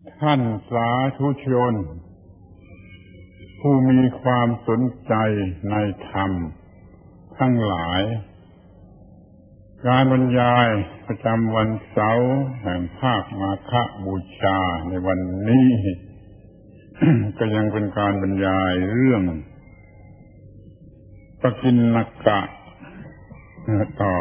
ท่านสาธุชนผู้มีความสนใจในธรรมทั้งหลายการบรรยายประจำวันเสาร์แห่งภาคมาฆบูชาในวันนี้ ก็ยังเป็นการบรรยายเรื่องปกิณณกะต่อ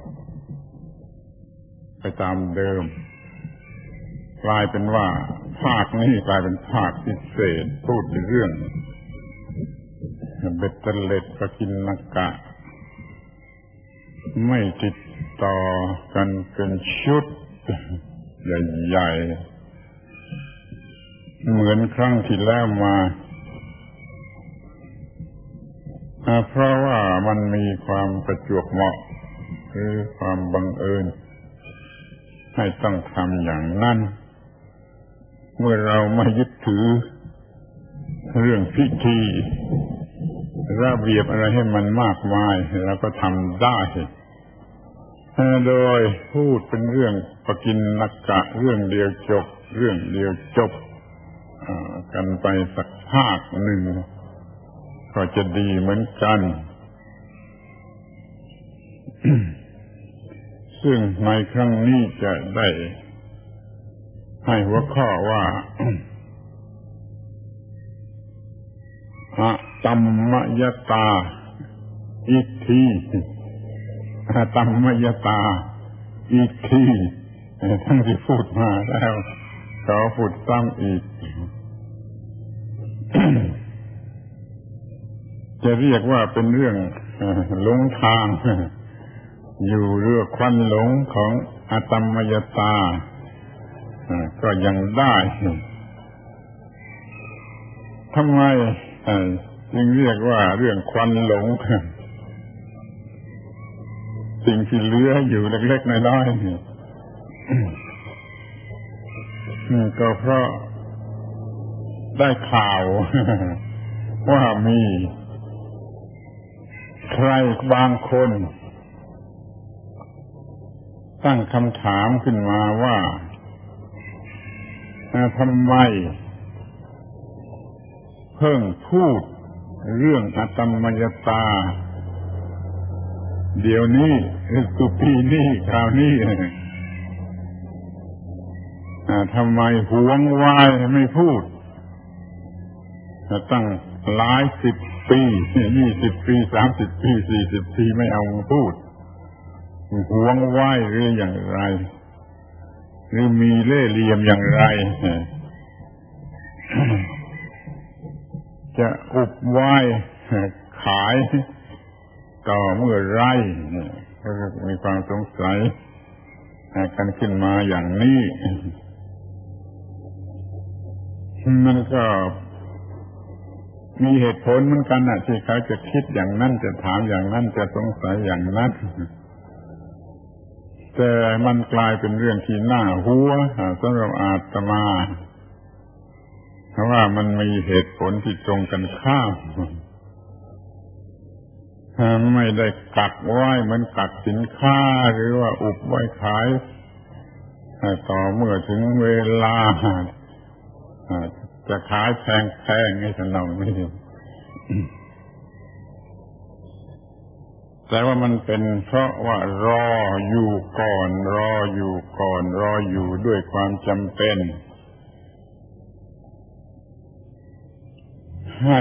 ไปตามเดิมกลายเป็นว่าภาคนี้กลายเป็นภาคพิเศษพูดถึงเรื่องเบ็ดเตล็ดปกิณณกะไม่ติดต่อกันเป็นชุดใหญ่ๆเหมือนครั้งที่แล้วมาเพราะว่ามันมีความประจวบเหมาะหรือความบังเอิญให้ต้องทำอย่างนั้นเมื่อเราไม่ยึดถือเรื่องพิธีระเบียบอะไรให้มันมากมายเราก็ทำได้โดยพูดเป็นเรื่องปกิณณกะเรื่องเดียวจบเรื่องเดียวจบกันไปสักภาคหนึ่งก็จะดีเหมือนกัน ซึ่งในครั้งนี้จะได้ให้หัวข้อว่า อะตัมมยตาอิทธิอะตัมมยตาอิทธิทั้งที่พูดมาแล้วขอพูดซ้ำอีก จะเรียกว่าเป็นเรื่องหลงทางอยู่เรื่องควันหลงของอะตัมมยตาก็ยังได้ทำไมจึงเรียกว่าเรื่องควันหลงสิ่งที่เหลืออยู่เล็กๆน้อยๆก็เพราะได้ข่าวว่ามีใครบางคนตั้งคำถามขึ้นมาว่าทำไมเพิ่งพูดเรื่องอะตัมมยตาเดี๋ยวนี้คือปีนี้คราวนี้ทำไมหวงไว้ไม่พูดตั้งหลาย10 ปี20 ปี30 ปี40 ปีไม่เอาพูดหวงไว้หรืออย่างไรหรือมีเล่ห์เหลี่ยมอย่างไรจะอุบไว้ขายต่อเมื่อไรก็มีความสงสัยกันขึ้นมาอย่างนี้มันก็มีเหตุผลเหมือนกันนะที่เขาจะคิดอย่างนั้นจะถามอย่างนั้นจะสงสัยอย่างนั้นแต่มันกลายเป็นเรื่องที่น่าหัวสำหรับอาตมาเพราะว่ามันมีเหตุผลที่ตรงกันข้ามไม่ได้กักไว้เหมือนกักสินค้าหรือว่าอุบไว้ขายต่อเมื่อถึงเวลาจะขายแพงๆให้สนองไม่ดีแต่ว่ามันเป็นเพราะว่ารออยู่ก่อนรออยู่ด้วยความจำเป็นให้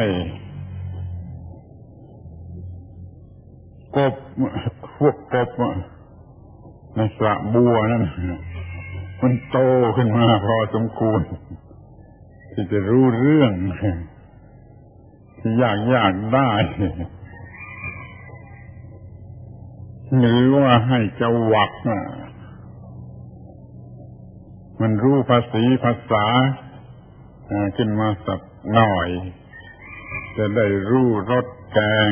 กบพวกกบในสระบัวนั่นมันโตขึ้นมาพอสมควรที่จะรู้เรื่องที่ยากได้หรือว่าให้เจ้าวักมันรู้ภาษาขึ้นมาสักหน่อยจะได้รู้รสแกง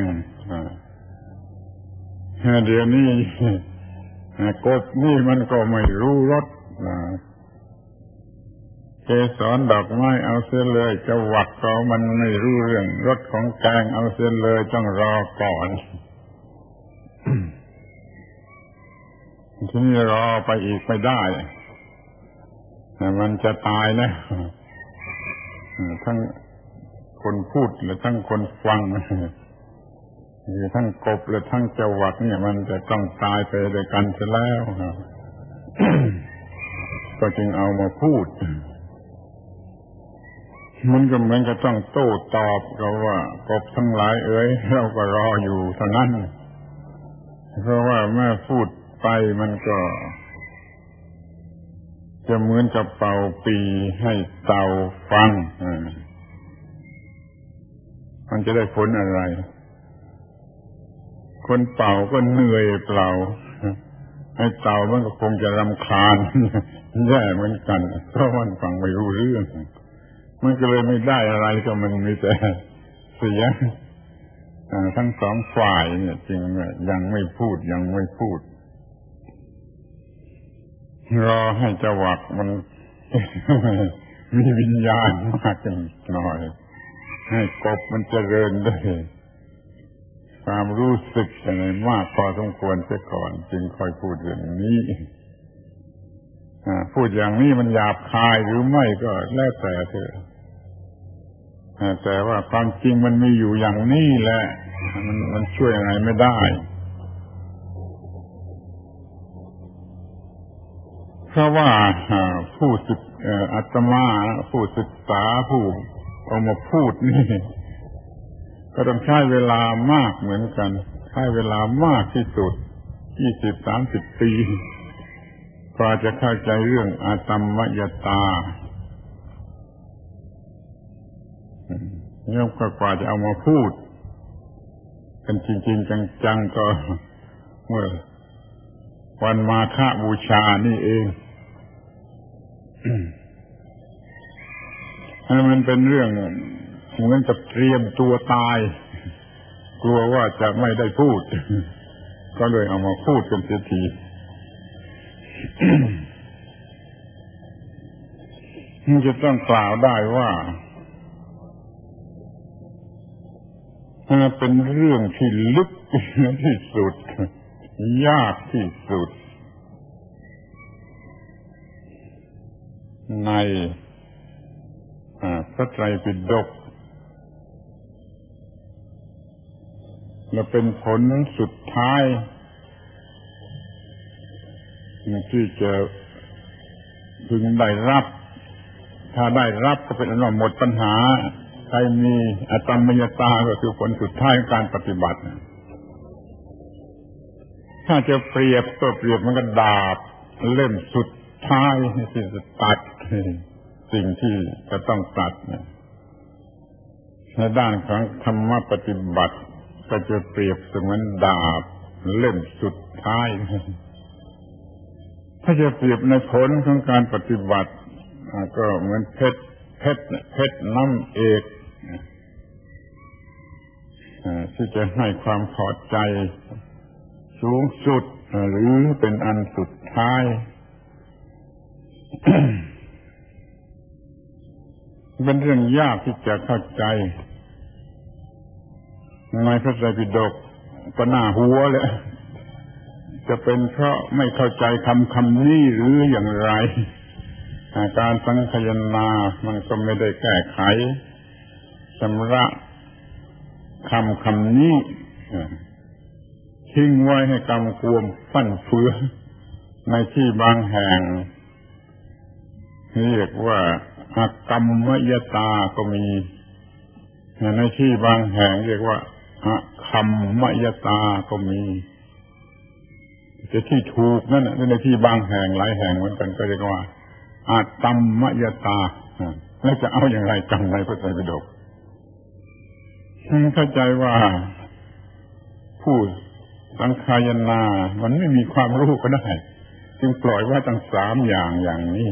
เดี๋ยวนี้กบนี่มันก็ไม่รู้รสเกสรดอกไม้เอาเสียเลยเจ้าวักก็มันไม่รู้เรื่องรสของแกงเอาเสียเลยต้องรอก่อนทีนี้รอไปอีกไม่ได้มันจะตายแล้วทั้งคนพูดและทั้งคนฟังคือทั้งกบและทั้งจวักเนี่ยมันจะต้องตายไปด้วยกันเสียแล้วก็จึงเอามาพูดมันก็เหมือนกับต้องโต้ตอบกับว่ากบทั้งหลายเอ๋ยเราก็รออยู่เท่านั้นเพราะว่าเมื่อพูดไปมันก็จะเหมือนกับเป่าปีให้เต่าฟังมันจะได้ผลอะไรคนเป่าก็เหนื่อยเปล่าให้เต่ามันก็คงจะรำคาญแย่เหมือนกันเพราะมันฟังไม่รู้เรื่องมันก็เลยไม่ได้อะไรก็มันมีแต่เสียทั้งสองฝ่ายเนี่ยจริงยังไม่พูดรอให้จวักมันมีวิญญาณมากหน่อยให้กบมันเจริญด้วยความรู้สึกอะไรมากพอสมควรเสียก่อนจึงค่อยพูดเรื่องนี้พูดอย่างนี้มันหยาบคายหรือไม่ก็แล้วแต่เถอะแต่ว่าความจริงมันมีอยู่อย่างนี้แหละมันช่วยอะไรไม่ได้เพราะว่าผู้ศึกอาตมาผู้ศึกษาผู้เอามาพูดนี่ก็ต้องใช้เวลามากเหมือนกันใช้เวลามากที่สุด 20-30 ปีกว่าจะเข้าใจเรื่องอาตมมยตาเนี่ยกว่าจะเอามาพูดกันจริงๆจังๆก็เมื่อวันมาฆบูชานี่เองมันเป็นเรื่องเหมือนกับเตรียมตัวตายกลัวว่าจะไม่ได้พูดก็เลยเอามาพูดกันเสียทีมันจะต้องกล่าวได้ว่าเป็นเรื่องที่ลึกที่สุดยากที่สุดในพระไตรปิฎกและเป็นผลสุดท้ายที่จะพึงได้รับถ้าได้รับก็เป็นอันว่าหมดปัญหาใครมีอาตมมยตาก็คือผลสุดท้ายของการปฏิบัติถ้าจะเปรียบก็เปรียบมันก็ดาบเล่มสุดท้ายที่จะตัดสิ่งที่จะต้องตัดในด้านของธรรมปฏิบัติก็จะเปรียบเสมือนดาบเล่มสุดท้ายถ้าจะเปรียบในผลของการปฏิบัติก็เหมือนเพชรน้ำเอกที่จะให้ความพอใจสูงสุดหรือเป็นอันสุดท้ายเป็นเรื่องยากที่จะเข้าใจในพระไตรปิฎกก็น่าหัวเลยจะเป็นเพราะไม่เข้าใจคำนี้หรืออย่างไรการสังคายนามันก็ไม่ได้แก้ไขชำระคำนี้ทิ้งไว้ให้กำกวมฟั่นเฟือในที่บางแห่งเรียกว่าอากัมมยตาก็มีในที่บางแห่งเรียกว่าอาคัมมยตาก็มีแต่ที่ถูกนั่นในที่บางแห่งหลายแห่งเหมือนกันก็เรียกว่าอาตัมมยตาแล้วจะเอาอย่างไรจำในพระไตรปิฎกเข้าใจว่าผู้สังคายนามันไม่มีความรู้ก็ได้จึงปล่อยไว้ตั้ง3อย่างนี้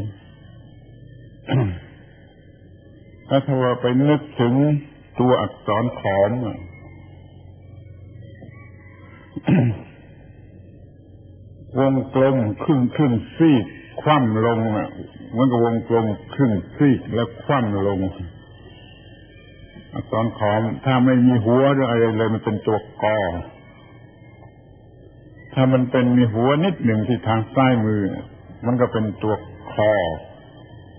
ถ้าว่าไปนึกถึงตัวอักษรขอมวงกลมครึ่งซีกคว่ำลงเหมือนกับวงกลมครึ่งซีกแล้วคว่ำลงอักษรขอมถ้าไม่มีหัวหรืออะไรเลยมันเป็นตัวกอถ้ามันเป็นมีหัวนิดหนึ่งที่ทางซ้ายมือมันก็เป็นตัวคอ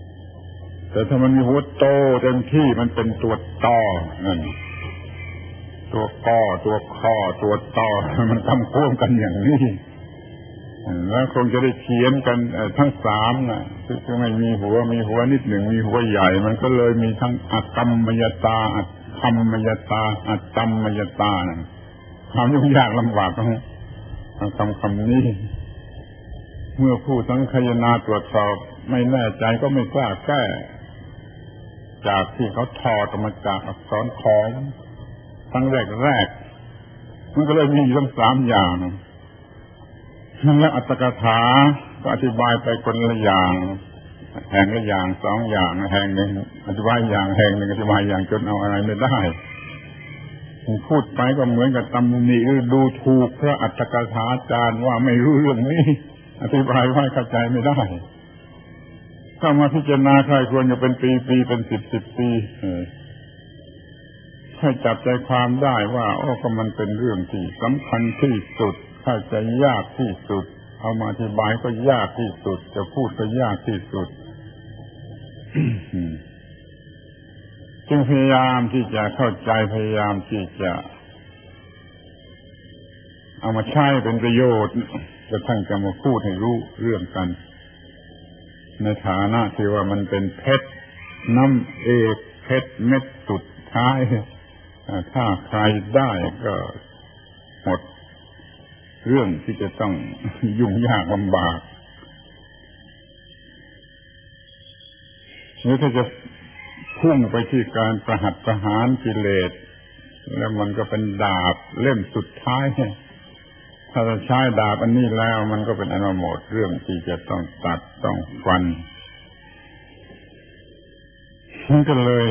แต่ถ้ามันมีหัวโตเต็มที่มันเป็นตัวต่อนั่นตัวก้อตัวข้อตัวต่อมันทำควบกันอย่างนี้แล้วคงจะได้เขียนกันทั้งสามนะคือไม่มีหัวนิดหนึ่งมีหัวใหญ่มันก็เลยมีทั้งอัตตมมยตาอัตธรรมยตาอัตตมมยตานะความยุ่งยากลำบากของคำนี้เมื่อผู้สังคายนาตรวจสอบไม่แน่ใจก็ไม่กล้าแก้จากที่เขาถอดออกมาจากอักษรของทั้งแรกมันก็เลยมีอยู่ทั้งสามอย่างและอัตถกถาก็อธิบายไปคนละอย่างแห่งละอย่างสองอย่างแห่งหนึ่งอธิบายอย่างแห่งหนึ่งอธิบายอย่างจนเอาอะไรไม่ได้พูดไปก็เหมือนกับตำหนิหรือดูถูกพระอัตถกถาจารย์ว่าไม่รู้เรื่องนี้อธิบายไว้เข้าใจไม่ได้ถ้ามาพิจารณาใครควรจะเป็นปีเป็นสิบปีให้จับใจความได้ว่าก็มันเป็นเรื่องที่สำคัญที่สุดเข้าใจยากที่สุดเอามาอธิบายก็ยากที่สุดจะพูดก็ยากที่สุด จึงพยายามที่จะเข้าใจพยายามที่จะเอามาใช้เป็นประโยชน์กระทั่งจะมาพูดให้รู้เรื่องกันในฐานะที่ว่ามันเป็นเพชรน้ำเอกเพชรเม็ดสุดท้ายถ้าใครได้ก็หมดเรื่องที่จะต้องยุ่งยากลำบากหรือถ้าจะพุ่งไปที่การประหัตประหารกิเลสแล้วมันก็เป็นดาบเล่มสุดท้ายถ้าเราใช้ดาบอันนี้แล้วมันก็เป็นอนุโมทเรื่องที่จะต้องตัดต้องฟันมันก็เลย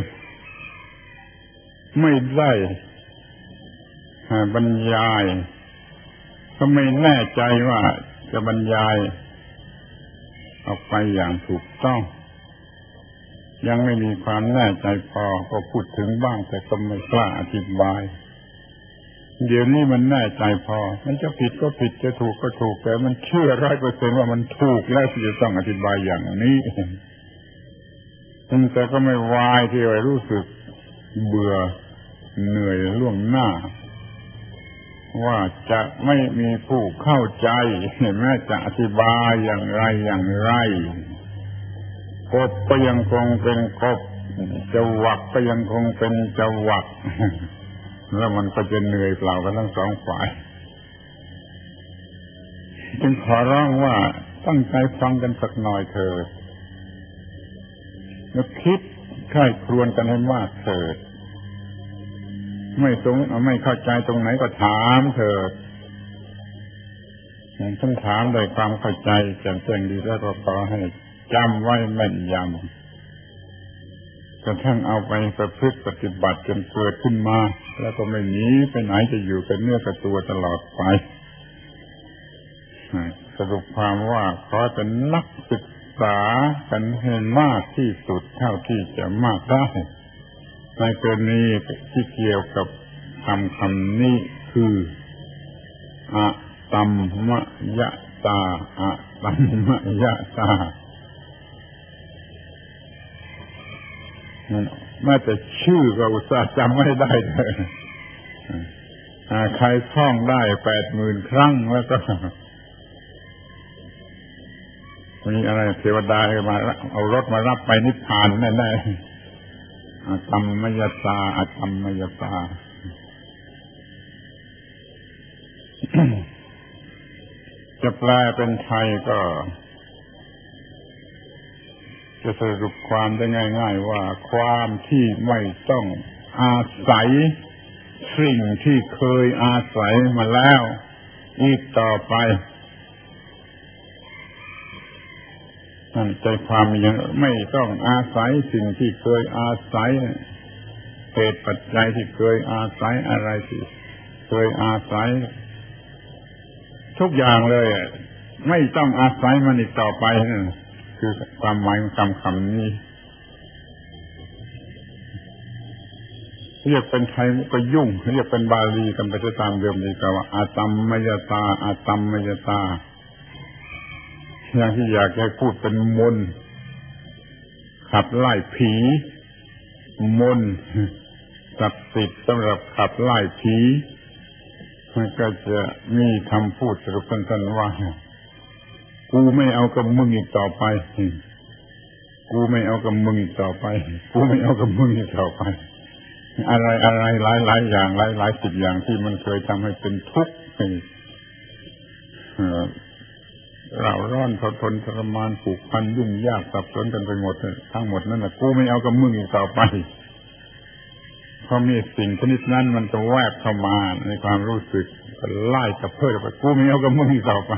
ไม่ได้บรรยายก็ไม่แน่ใจว่าจะบรรยายออกไปอย่างถูกต้องยังไม่มีความแน่ใจพอก็พูดถึงบ้างแต่ก็ไม่กล้าอธิบายเดี๋ยวนี้มันแน่ใจพอมันจะผิดก็ผิดจะถูกก็ถูกแต่มันเชื่อ100%ว่ามันถูกแล้วที่จะต้องอธิบายอย่างนี้แต่ก็ไม่วายที่จะรู้สึกเบื่อเหนื่อยล่วงหน้าว่าจะไม่มีผู้เข้าใจแม้จะอธิบายอย่างไรกบก็ยังคงเป็นกบจวักก็ยังคงเป็นจวักแล้วมันก็จะเหนื่อยเปล่ากันทั้งสองฝ่ายจึงขอร้องว่าตั้งใจฟังกันสักหน่อยเถิดแล้วคิดใคร่ครวญกันให้มากเถิดไม่เข้าใจตรงไหนก็ถามเถิดท่านถามโดยความเข้าใจแจ่มแจ้งดีแล้วก็ขอให้จำไว้แม่นยำกระทั่งเอาไปประพฤติปฏิบัติจนเกิดขึ้นมาแล้วก็ไม่หนีไปไหนจะอยู่กับเนื้อกับตัวตลอดไปสรุปความว่าขอเป็นนักศึกษากันให้มากที่สุดเท่าที่จะมากได้ในกรณีที่เกี่ยวกับคำนี้คืออะตัมมยตาอะตัมมยตาแม้แต่ชื่อก็อุตส่าห์จำไม่ได้เลยใครท่องได้ 80,000 ครั้งแล้วก็มีอะไรเทวดามาเอารถมารับไปนิพพานแน่ๆอะตัมมยตาอะตัมมยตาจะแปลเป็นไทยก็จะสรุปความได้ง่ายๆว่าความที่ไม่ต้องอาศัยสิ่งที่เคยอาศัยมาแล้วอีกต่อไปนั่นใจความยังไม่ต้องอาศัยสิ่งที่เคยอาศัยเหตุปัจจัยที่เคยอาศัยอะไรที่เคยอาศัยทุกอย่างเลยไม่ต้องอาศัยมันอีกต่อไปคือความหมายของคำนี้เรียกเป็นไทยก็ยุ่งเรียกเป็นบาลีกันไปตามเดิมดีกว่าอาตัมมยตาอาตัมมยตาอย่างที่อยากให้พูดเป็นมนต์คขับไล่ผีมนต์ศักดิ์สิทธิ์สำหรับขับไล่ผีมันก็จะมีคำพูดสรุปสั้นๆว่ากูไม่เอากับมึงอีกต่อไปกูไม่เอากับมึงอีกต่อไปกูไม่เอากับมึงอีกต่อไปอะไรหลายอย่างหลายสิบอย่างที่มันเคยทำให้เป็นทุกข์เราร้อนทนทรมานผูกพันยุ่งยากสับสนกันไปหมดทั้งหมดนั่นแหละกูไม่เอากับมึงอีกต่อไปพอมีสิ่งชนิดนั้นมันจะแวบเข้ามาในความรู้สึกก็ไล่กับเพื่อไปกูไม่เอากับมึงอีกต่อไป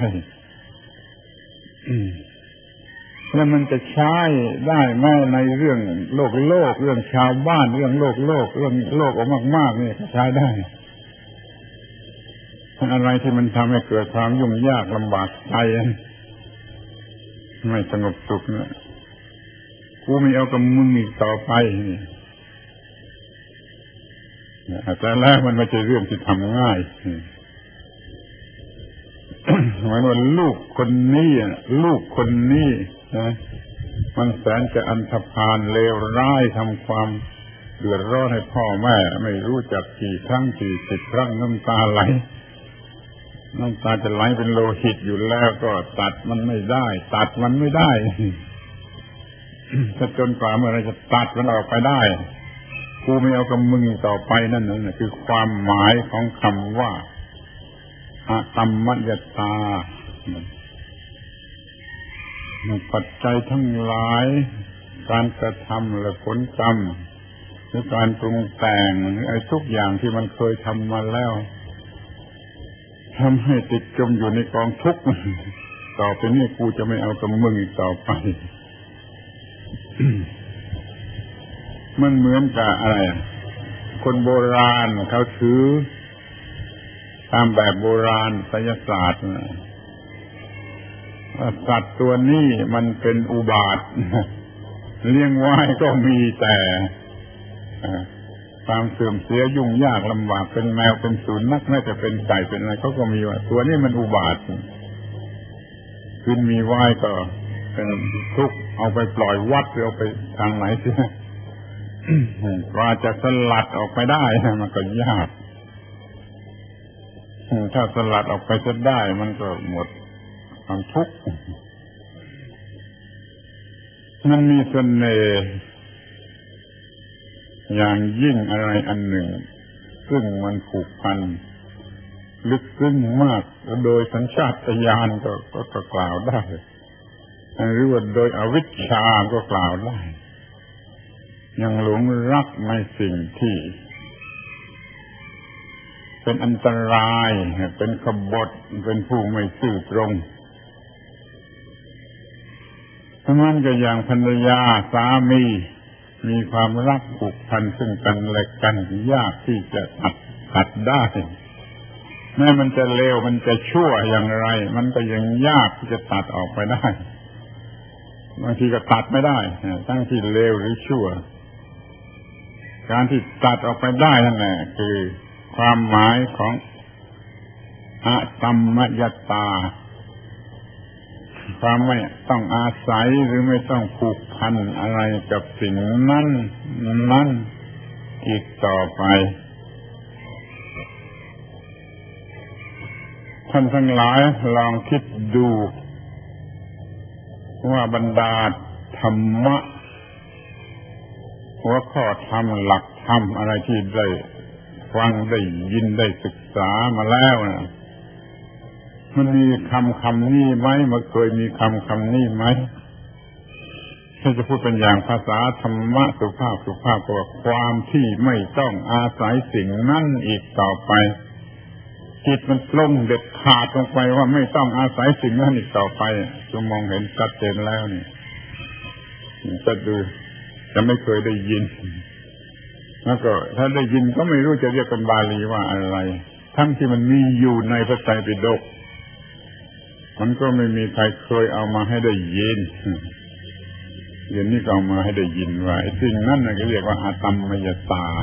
แล้วมันจะใช้ได้แม้ในเรื่องโลกเรื่องชาวบ้านเรื่องโลกเรื่องโลกออกมากๆนี่ใช้ได้อะไรที่มันทำให้เกิดความยุ่งยากลำบากใจไม่สงบสุขนะกูไม่เอากับมึงอีกต่อไปแต่แล้วมันไม่ใช่เรื่องที่ทำง่ายหมายว่าลูกคนนี้นะมันแสนจะอันธพาลเลวร้ายทำความเดือดร้อนให้พ่อแม่ไม่รู้จักกี่ครั้งกี่สิบครั้งน้ำตาไหลน้ำตาจะไหลเป็นโลหิตอยู่แล้วก็ตัดมันไม่ได้ถ้าจนกว่าเมื่อไรจะตัดมันออกไปได้กูไม่เอากับมึงต่อไปนั่นคือความหมายของคำว่าอะตัมมัญญตาปัจจัยทั้งหลายการกระทำและผลกรรมหรือการปรุงแต่งไอ้ทุกอย่างที่มันเคยทำมาแล้วทำให้ติดจมอยู่ในกองทุกข์ต่อไปนี้กูจะไม่เอากับมึงอีกต่อไป มันเหมือนกับอะไรคนโบราณเขาถือตามแบบโบราณไสยศาสตร์สัตว์ตัวนี้มันเป็นอุบาทเลี้ยงไว้ก็มีแต่ความเสื่อมเสียยุ่งยากลำบากเป็นแมวเป็นสุนัขแม้จะเป็นไก่เป็นอะไรเขาก็มีว่าตัวนี้มันอุบาทขึ้นมีไว้ก็เป็นทุกข์เอาไปปล่อยวัดหรือเอาไปทางไหนเสียกว่าจะสลัดออกไปได้มันก็ยากถ้าสลัดออกไปจะได้มันก็หมดความทุกข์มันมีเสน่ห์อย่างยิ่งอะไรอันหนึ่งซึ่งมันผูกพันลึกซึ้งมากโดยสัญชาตญาณก็กล่าวได้หรือว่าโดยอวิชชาก็กล่าวได้ยังหลงรักในสิ่งที่เป็นอันตรายเป็นขบฏเป็นผู้ไม่ซื่อตรงเพราะงั้นก็อย่างภรรยาสามีความรักผูกพันซึ่งกันและกันยากที่จะตัดได้แม้มันจะเลวมันจะชั่วอย่างไรมันก็ยังยากที่จะตัดออกไปได้บางทีก็ตัดไม่ได้ทั้งที่เลวหรือชั่วการที่ตัดออกไปได้นั่นแหละคือความหมายของอะตัมมัญญตาความไม่ต้องอาศัยหรือไม่ต้องผูกพันอะไรกับสิ่งนั้นอีกต่อไปท่านทั้งหลายลองคิดดูว่าบรรดาธรรมะหัวข้อธรรมหลักธรรมอะไรที่ได้ฟังได้ยินได้ศึกษามาแล้วนะมันมีคำนี้ไหมมันเคยมีคำนี้ไหมถ้าจะพูดเป็นอย่างภาษาธรรมะสุภาพก็ว่าความที่ไม่ต้องอาศัยสิ่งนั้นอีกต่อไปจิตมันปลงเด็ดขาดลงไปว่าไม่ต้องอาศัยสิ่งนั้นอีกต่อไปจะมองเห็นชัดเจนแล้วนี่จะดูจะไม่เคยได้ยินแล้วก็ถ้าได้ยินก็ไม่รู้จะเรียกเป็นบาลีว่าอะไรทั้งที่มันมีอยู่ในพระไตรปิฎกมันก็ไม่มีใครเคยเอามาให้ได้ยินเดี๋ยวนี้ก็เอามาให้ได้ยินว่าไอ้สิ่งนั้นน่ะก็เรียกว่าอะตัมมัญญตา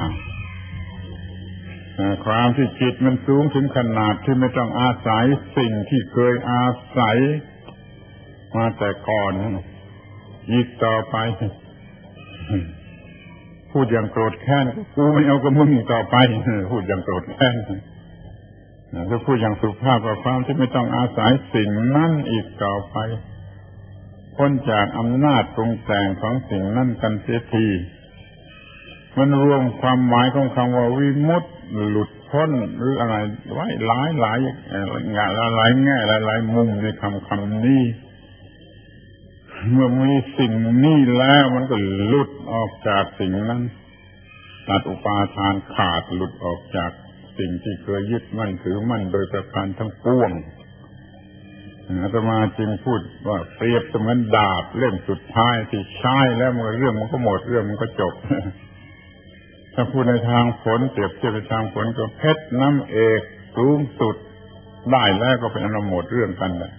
ความที่จิตมันสูงถึงขนาดที่ไม่ต้องอาศัยสิ่งที่เคยอาศัยมาแต่ก่อนอีกต่อไปพูดอย่างโกรธแค้นกูไม่เอากับมึงอีกต่อไปพูดอย่างโกรธแค้นถ้าพูดอย่างสุภาพกับความที่ไม่ต้องอาศัยสิ่งนั้นอีกต่อไปพ้นจากอำนาจปรุงแต่งของสิ่งนั้นกันเสียทีมันรวมความหมายของคำว่าวิมุตติหลุดพ้นหรืออะไรไว้หลายแง่หลายมุมในคำนี้เมื่อมีสิ่งนี้แล้วมันก็หลุดออกจากสิ่งนั้นตัดอุปาทานขาดหลุดออกจากสิ่งที่เคยยึดมั่นถือมั่นโดยประการทั้งปวงอาตมาจึงพูดว่าเปรียบเสมือนดาบเล่มสุดท้ายที่ใช้แล้วเมื่อเรื่องมันก็หมดเรื่องมันก็จบถ้าพูดในทางผลเปรียบเทียบในทางผลก็เพชรน้ำเอกสูงสุดได้แล้วก็เป็นอันหมดเรื่องกันแหละ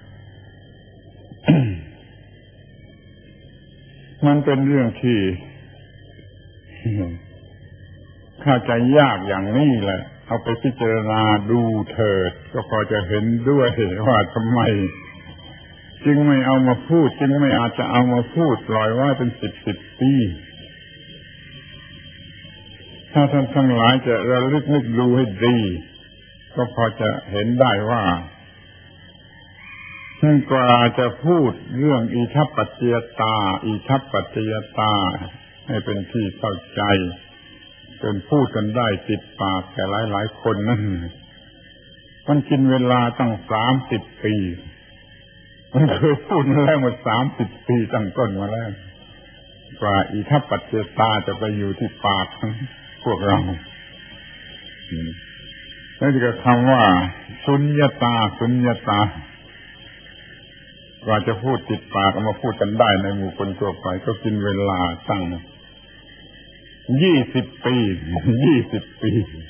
มันเป็นเรื่องที่ เข้าใจยากอย่างนี้แหละเอาไปพิจารณาดูเถิดก็พอจะเห็นด้วยว่าทำไมจึงไม่เอามาพูดจึงไม่อาจจะเอามาพูดปล่อยไว้เป็นสิบปีถ้าท่านทั้งหลายจะระลึกนึกดูให้ดีก็พอจะเห็นได้ว่าซึ่งกว่าจะพูดเรื่องอิทัปปัจจยตาให้เป็นที่เข้าใจจนพูดกันได้ติดปากแก่หลายคนนั่นมันกินเวลาตั้ง30 ปีมันเคยพูดมาแล้วมา30 ปีตั้งต้นมาแล้วกว่าอิทัปปัจจยตาจะไปอยู่ที่ปากพวกเราแล้วก็คำว่าสุญญตากว่าจะพูดติดปากเอามาพูดกันได้ในหมู่คนทั่วไปก็กินเวลาตั้ง20 ปี20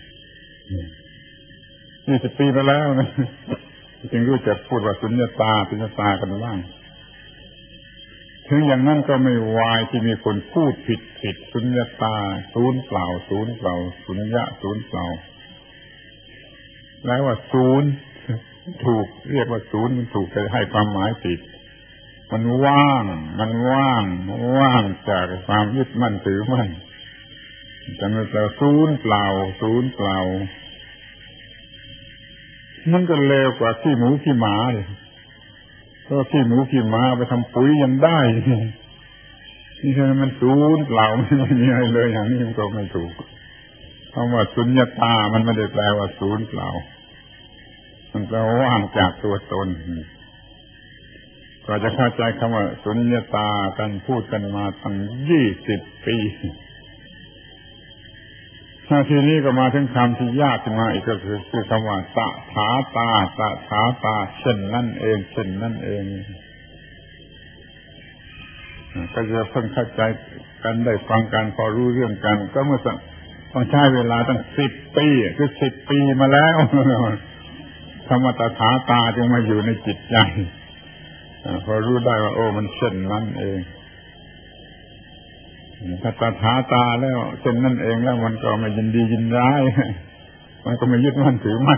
ปีไปแล้วนะจึงรู้จักพูดว่าสุญญตากันบ้างถึงอย่างนั้นก็ไม่วายที่มีคนพูดผิดสุญญตาศูนย์เปล่าสุญญะศูนย์เปล่าแล้วว่าศูนย์ถูกเรียกว่าศูนย์มันถูกไปให้ความหมายผิดมันว่างจากความยึดมั่นถือมั่นจะไม่แปลศูนย์เปล่ามันก็เลวกว่าขี้หมูขี้หมาเลยเพราะขี้หมูขี้หมาไปทำปุ๋ยยังได้นี่ใช่มันศูนย์เปล่าไม่มีอะไรเลยอย่างนี้มันก็ไม่ถูกคำว่าสุญญตามันไม่ได้แปลว่าศูนย์เปล่ามันแปลว่าว่างจากตัวตนก็จะเข้าใจคำว่าสุญญตากันพูดกันมาตั้ง20 ปีทีนี้ก็มาถึงคำที่ยากขึ้นมาอีกก็คือคำว่าตถาตาเช่นนั่นเองก็จะเพิ่งเข้าใจกันได้ฟังกันพอรู้เรื่องกันก็เมื่อต้องใช้เวลาตั้ง10 ปีคือ10 ปีมาแล้วคำว่าตถาตาจึงมาอยู่ในจิตใจพอรู้ได้ว่าโอ้มันเช่นนั้นเองถ้าตถาตาแล้วเช่นนั่นเองแล้วมันก็ไม่ยินดียินร้ายมันก็ไม่ยึดมั่นถือมั่น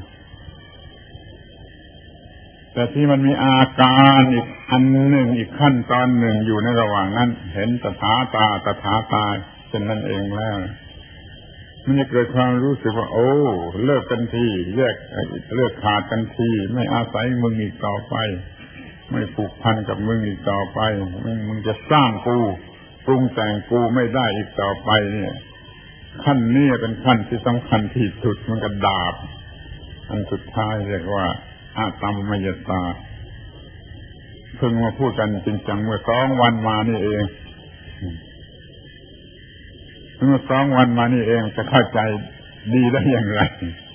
แต่ที่มันมีอาการอีกอันหนึ่งอีกขั้นตอนหนึ่งอยู่ในระหว่างนั้นเห็นตถาตาเช่นนั่นเองแล้วมันจะเกิดความรู้สึกว่าโอ้เลิกกันทีแยกเลิกขาดกันทีไม่อาศัยมึงอีกต่อไปไม่ผูกพันกับมึงอีกต่อไปมึงจะสร้างกูปรุงแต่งกูไม่ได้อีกต่อไปเนี่ยขั้นนี้เป็นขั้นที่สำคัญที่สุดมันก็ดาบอันสุดท้ายเรียกว่าอาตัมมยตาเพิ่งมาพูดกันจริงจังเมื่อ2 วันมานี่เองจะเข้าใจดีได้อย่างไร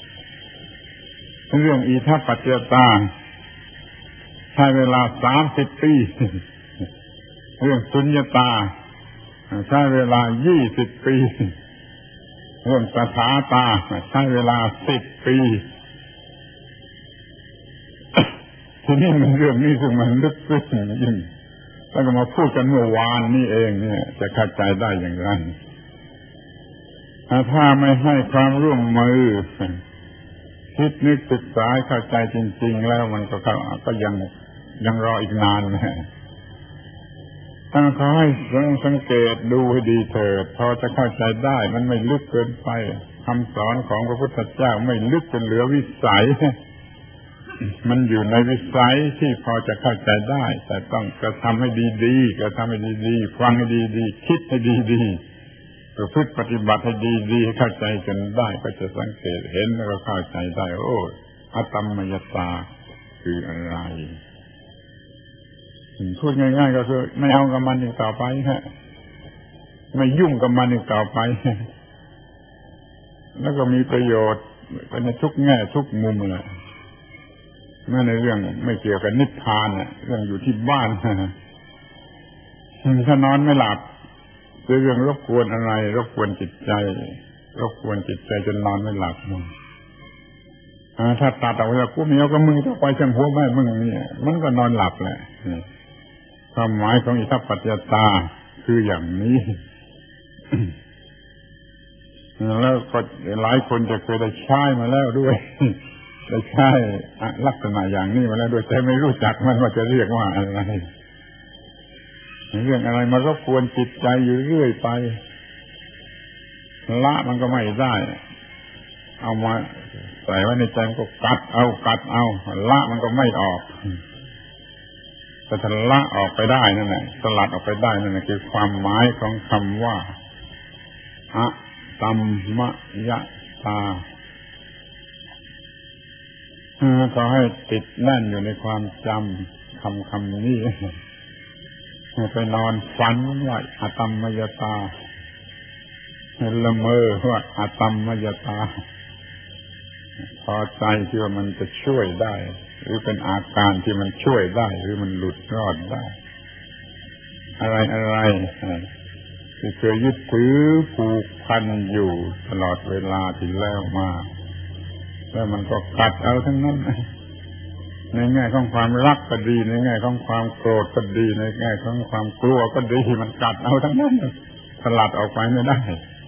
เรื่องอิทัปปัจจยตาใช้เวลา30 ปีเรื่องสุญญตาใช้เวลา20 ปีเรื่องตถาตาใช้เวลา10 ปีทีนี้มันเรื่องนี้ซึ่งมันลึกซึ้งยิ่งแล้วก็มาพูดกันเมื่อวานนี่เองเนี่ยจะเข้าใจได้อย่างไรถ้าไม่ให้ความร่วมมือคิดนึกศึกษาเข้าใจจริงๆแล้วมันก็ยังรออีกนานนะขอให้สังเกตดูให้ดีเถิดพอจะเข้าใจได้มันไม่ลึกเกินไปคำสอนของพระพุทธเจ้าไม่ลึกจนเหลือวิสัยมันอยู่ในวิสัยที่พอจะเข้าใจได้แต่ต้องกระทำให้ดีๆกระทำให้ดีๆฟังให้ดีๆคิดให้ดีๆประพฤติปฏิบัติให้ดีๆเข้าใจจนได้ก็จะสังเกตเห็นแล้วก็เข้าใจได้โอ้อตัมมยตาคืออะไรพูดง่ายๆก็คือไม่เอากับมันอีกต่อไปฮะไม่ยุ่งกับมันอีกต่อไปแล้วก็มีประโยชน์ในทุกแง่ทุกมุมเลยแม้ในเรื่องไม่เกี่ยวกับนิพพานเรื่องอยู่ที่บ้านถ้านอนไม่หลับเรื่องรบกวนอะไรรบกวนจิตใจจนนอนไม่หลับถ้าตัดออกจากกูเมียก็มึงต้องไปช่างหัวแม่มึงเนี่ยมันก็นอนหลับแหละความหมายของอิทัปปัจจตาคืออย่างนี้แล้วก็หลายคนจะเคยได้ใช้มาแล้วด้วยได้ใช้ลักษณะอย่างนี้มาแล้วด้วยแต่ไม่รู้จักมันว่าจะเรียกว่าอะไรเรื่องอะไรมารบกวนจิตใจอยู่เรื่อยไปละมันก็ไม่ได้เอามาใส่ไว้ในใจมันก็กัดเอาละมันก็ไม่ออกแต่ถ้าละออกไปได้นั่นแหละสลัดออกไปได้นั่นแหละคือความหมายของคำว่าอะตัมมยตาขอให้ติดแน่นอยู่ในความจำคำนี้ไปนอนฝันว่าอะตัมมยตาละเมอว่าอะตัมมยตาพอใจที่ว่ามันจะช่วยได้หรือเป็นอาการที่มันช่วยได้หรือมันหลุดรอดได้อะไรที่เคยยึดถือผูกพันอยู่ตลอดเวลาที่แล้วมาแล้วมันก็กัดเอาทั้งนั้นในแง่ของความรักก็ดีในแง่ของความโกรธก็ดีในแง่ของความกลัวก็ดีมันกัดเอาทั้งนั้นสลัดออกไปไม่ได้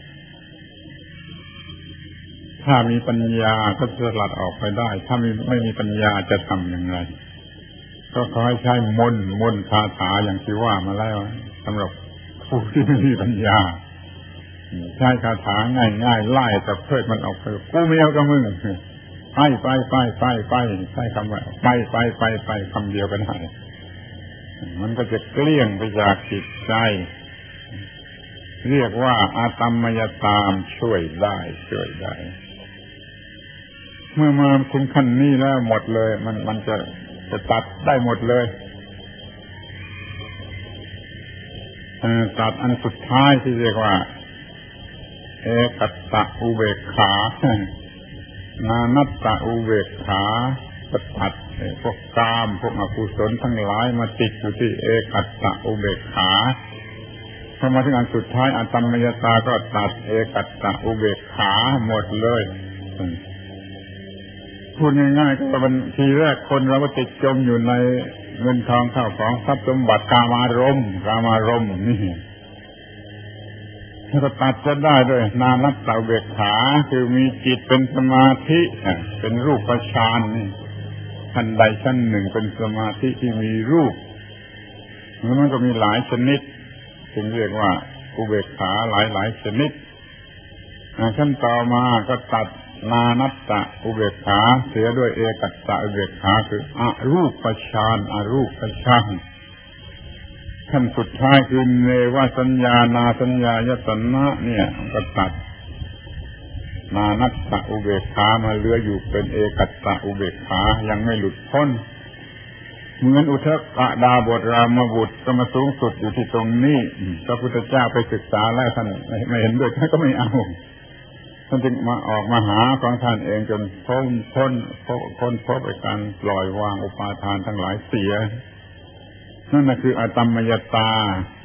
ถ้ามีปัญญาก็สลัดออกไปได้ถ้าไม่มีปัญญาจะทำอย่างไรก็ขอให้ใช้มนต์คาถาอย่างที่ว่ามาแล้วสำหรับผู้ที่ไม่มีปัญญาใช้คาถาง่ายๆไล่แต่เพิดมันออกไปกูไม่เอากับมึงไปใช้คำว่าไปคำเดียวกันได้มันก็จะเกลี้ยงไปจากจิตใจเรียกว่าอาตัมมยตามช่วยได้เมื่อมาถึงขั้นนี้แล้วหมดเลยมันจะตัดได้หมดเลยตัดอันสุดท้ายที่เรียกว่าเอกัตตะอุเบกขานานัตตะอุเบกขาตัดพวกกามพวกอกุศลทั้งหลายมาติดอยู่ที่เอกัตตะอุเบกขาพอมาถึงอันสุดท้ายอตัมมยตาก็ตัดเอกัตตะอุเบกขาหมดเลยพูดง่ายๆก็เป็นทีแรกคนเราก็ติดจมอยู่ในเงินทองข้าวของทรัพย์สมบัติกามารมณ์นี่แล้วก็ตัดจะได้ด้วยนานัตตะอุเบกขาคือมีจิตเป็นสมาธิเป็นรูปฌานนี่ชั้นใดชั้นหนึ่งเป็นสมาธิที่มีรูปมันก็มีหลายชนิดจึงเรียกว่าอุเบกขาหลายชนิดขั้นต่อมาก็ตัดนานัตตะอุเบกขาเสียด้วยเอกัตตะอุเบกขาคืออรูปฌานขั้นสุดท้ายคือเนวสัญญานาสัญญายตนะเนี่ยก็ตัดนานัตตะอุเบกขามาเหลืออยู่เป็นเอกัตตะอุเบกขายังไม่หลุดพ้นเหมือนอุทกดาบทรามบุตรก็มาสูงสุดอยู่ที่ตรงนี้พระพุทธเจ้าไปศึกษาแล้วท่านไม่เห็นด้วยท่านก็ไม่เอาท่านจึงมาออกมาหาของท่านเองจนพ้นพบการปล่อยวางอุปาทานทั้งหลายเสียนั่นน่ะคืออตัมมยตา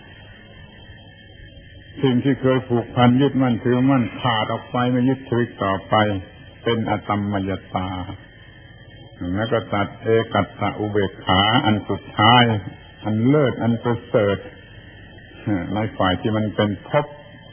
สิ่งที่เคยผูกพันยึดมั่นถือมั่นขาดออกไปไม่ยึดถือต่อไปเป็นอตัมมยตาแล้วก็ตัดเอกัตตะอุเบกขาอันสุดท้ายอันเลิศอันประเสริฐในฝ่ายที่มันเป็นภพ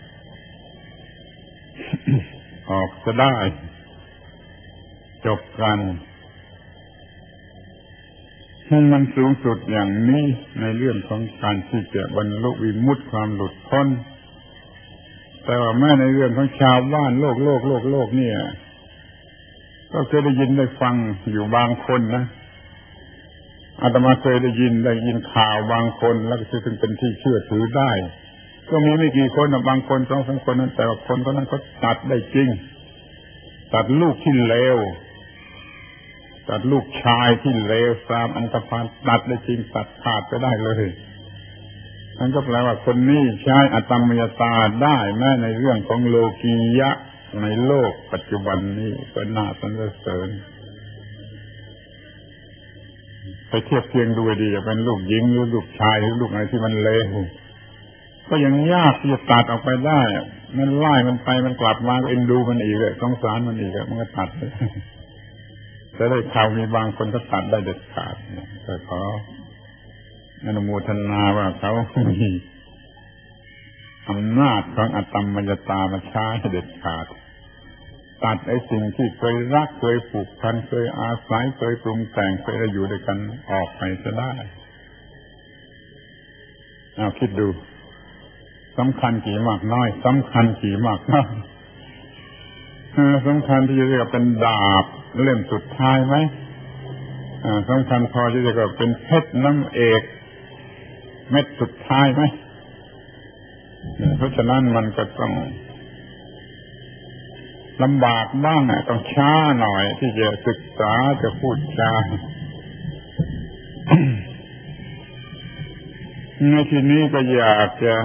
ออกจะได้จบกันมันสูงสุดอย่างนี้ในเรื่องของการที่จะบรรลุวิมุตติความหลุดพ้นแต่ว่าแม้ในเรื่องของชาวบ้านโลกเนี่ยก็เคยได้ยินได้ฟังอยู่บางคนนะอาตมาเคยได้ยินข่าวบางคนแล้วก็ถึงเป็นที่เชื่อถือได้ก็มีไม่กี่คนบางคน2-3 คนนั้นแต่ว่าคนนั้นเขาตัดได้จริงตัดลูกที่เลวตัดลูกชายที่เลวตามอันธพาลตัดได้จริงตัดขาดไปได้เลยนั่นก็แปลว่าคนนี้ใช้อตมยตาได้แม้ในเรื่องของโลกียะในโลกปัจจุบันนี้ก็น่าสรรเสริญไปเทียบเคียงดูดีจะเป็นลูกหญิงหรือลูกชายหรือลูกอะไรที่มันเลวก็ยังยากที่จะตัดออกไปได้มันไล่มันไปมันกลับมาก็เอ็นดูมันอีกเลยสงสารมันอีกมันก็ตัดจะได้ข่าวมีบางคนก็ตัดได้เด็ดขาดแต่ขออนุโมทนาว่าเขามีอำนาจของอตมยตามาใช้เด็ดขาดตัดไอ้สิ่งที่เคยรักเคยผูกพันเคยอาศัยเคยปรุงแต่งเคยอยู่ด้วยกันออกไปจะได้เอาคิดดูสำคัญกี่มากน้อยสำคัญกี่มากน้อยสำคัญที่จะเรียกว่าเป็นดาบเล่มสุดท้ายไหมสำคัญพอที่จะเรียกว่าเป็นเพชรน้ำเอกเม็ดสุดท้ายไหมเพราะฉะนั้นมันก็ต้องลำบากบ้างต้องช้าหน่อยที่จะศึกษาจะพูดจา ในที่นี้ก็อยากจะ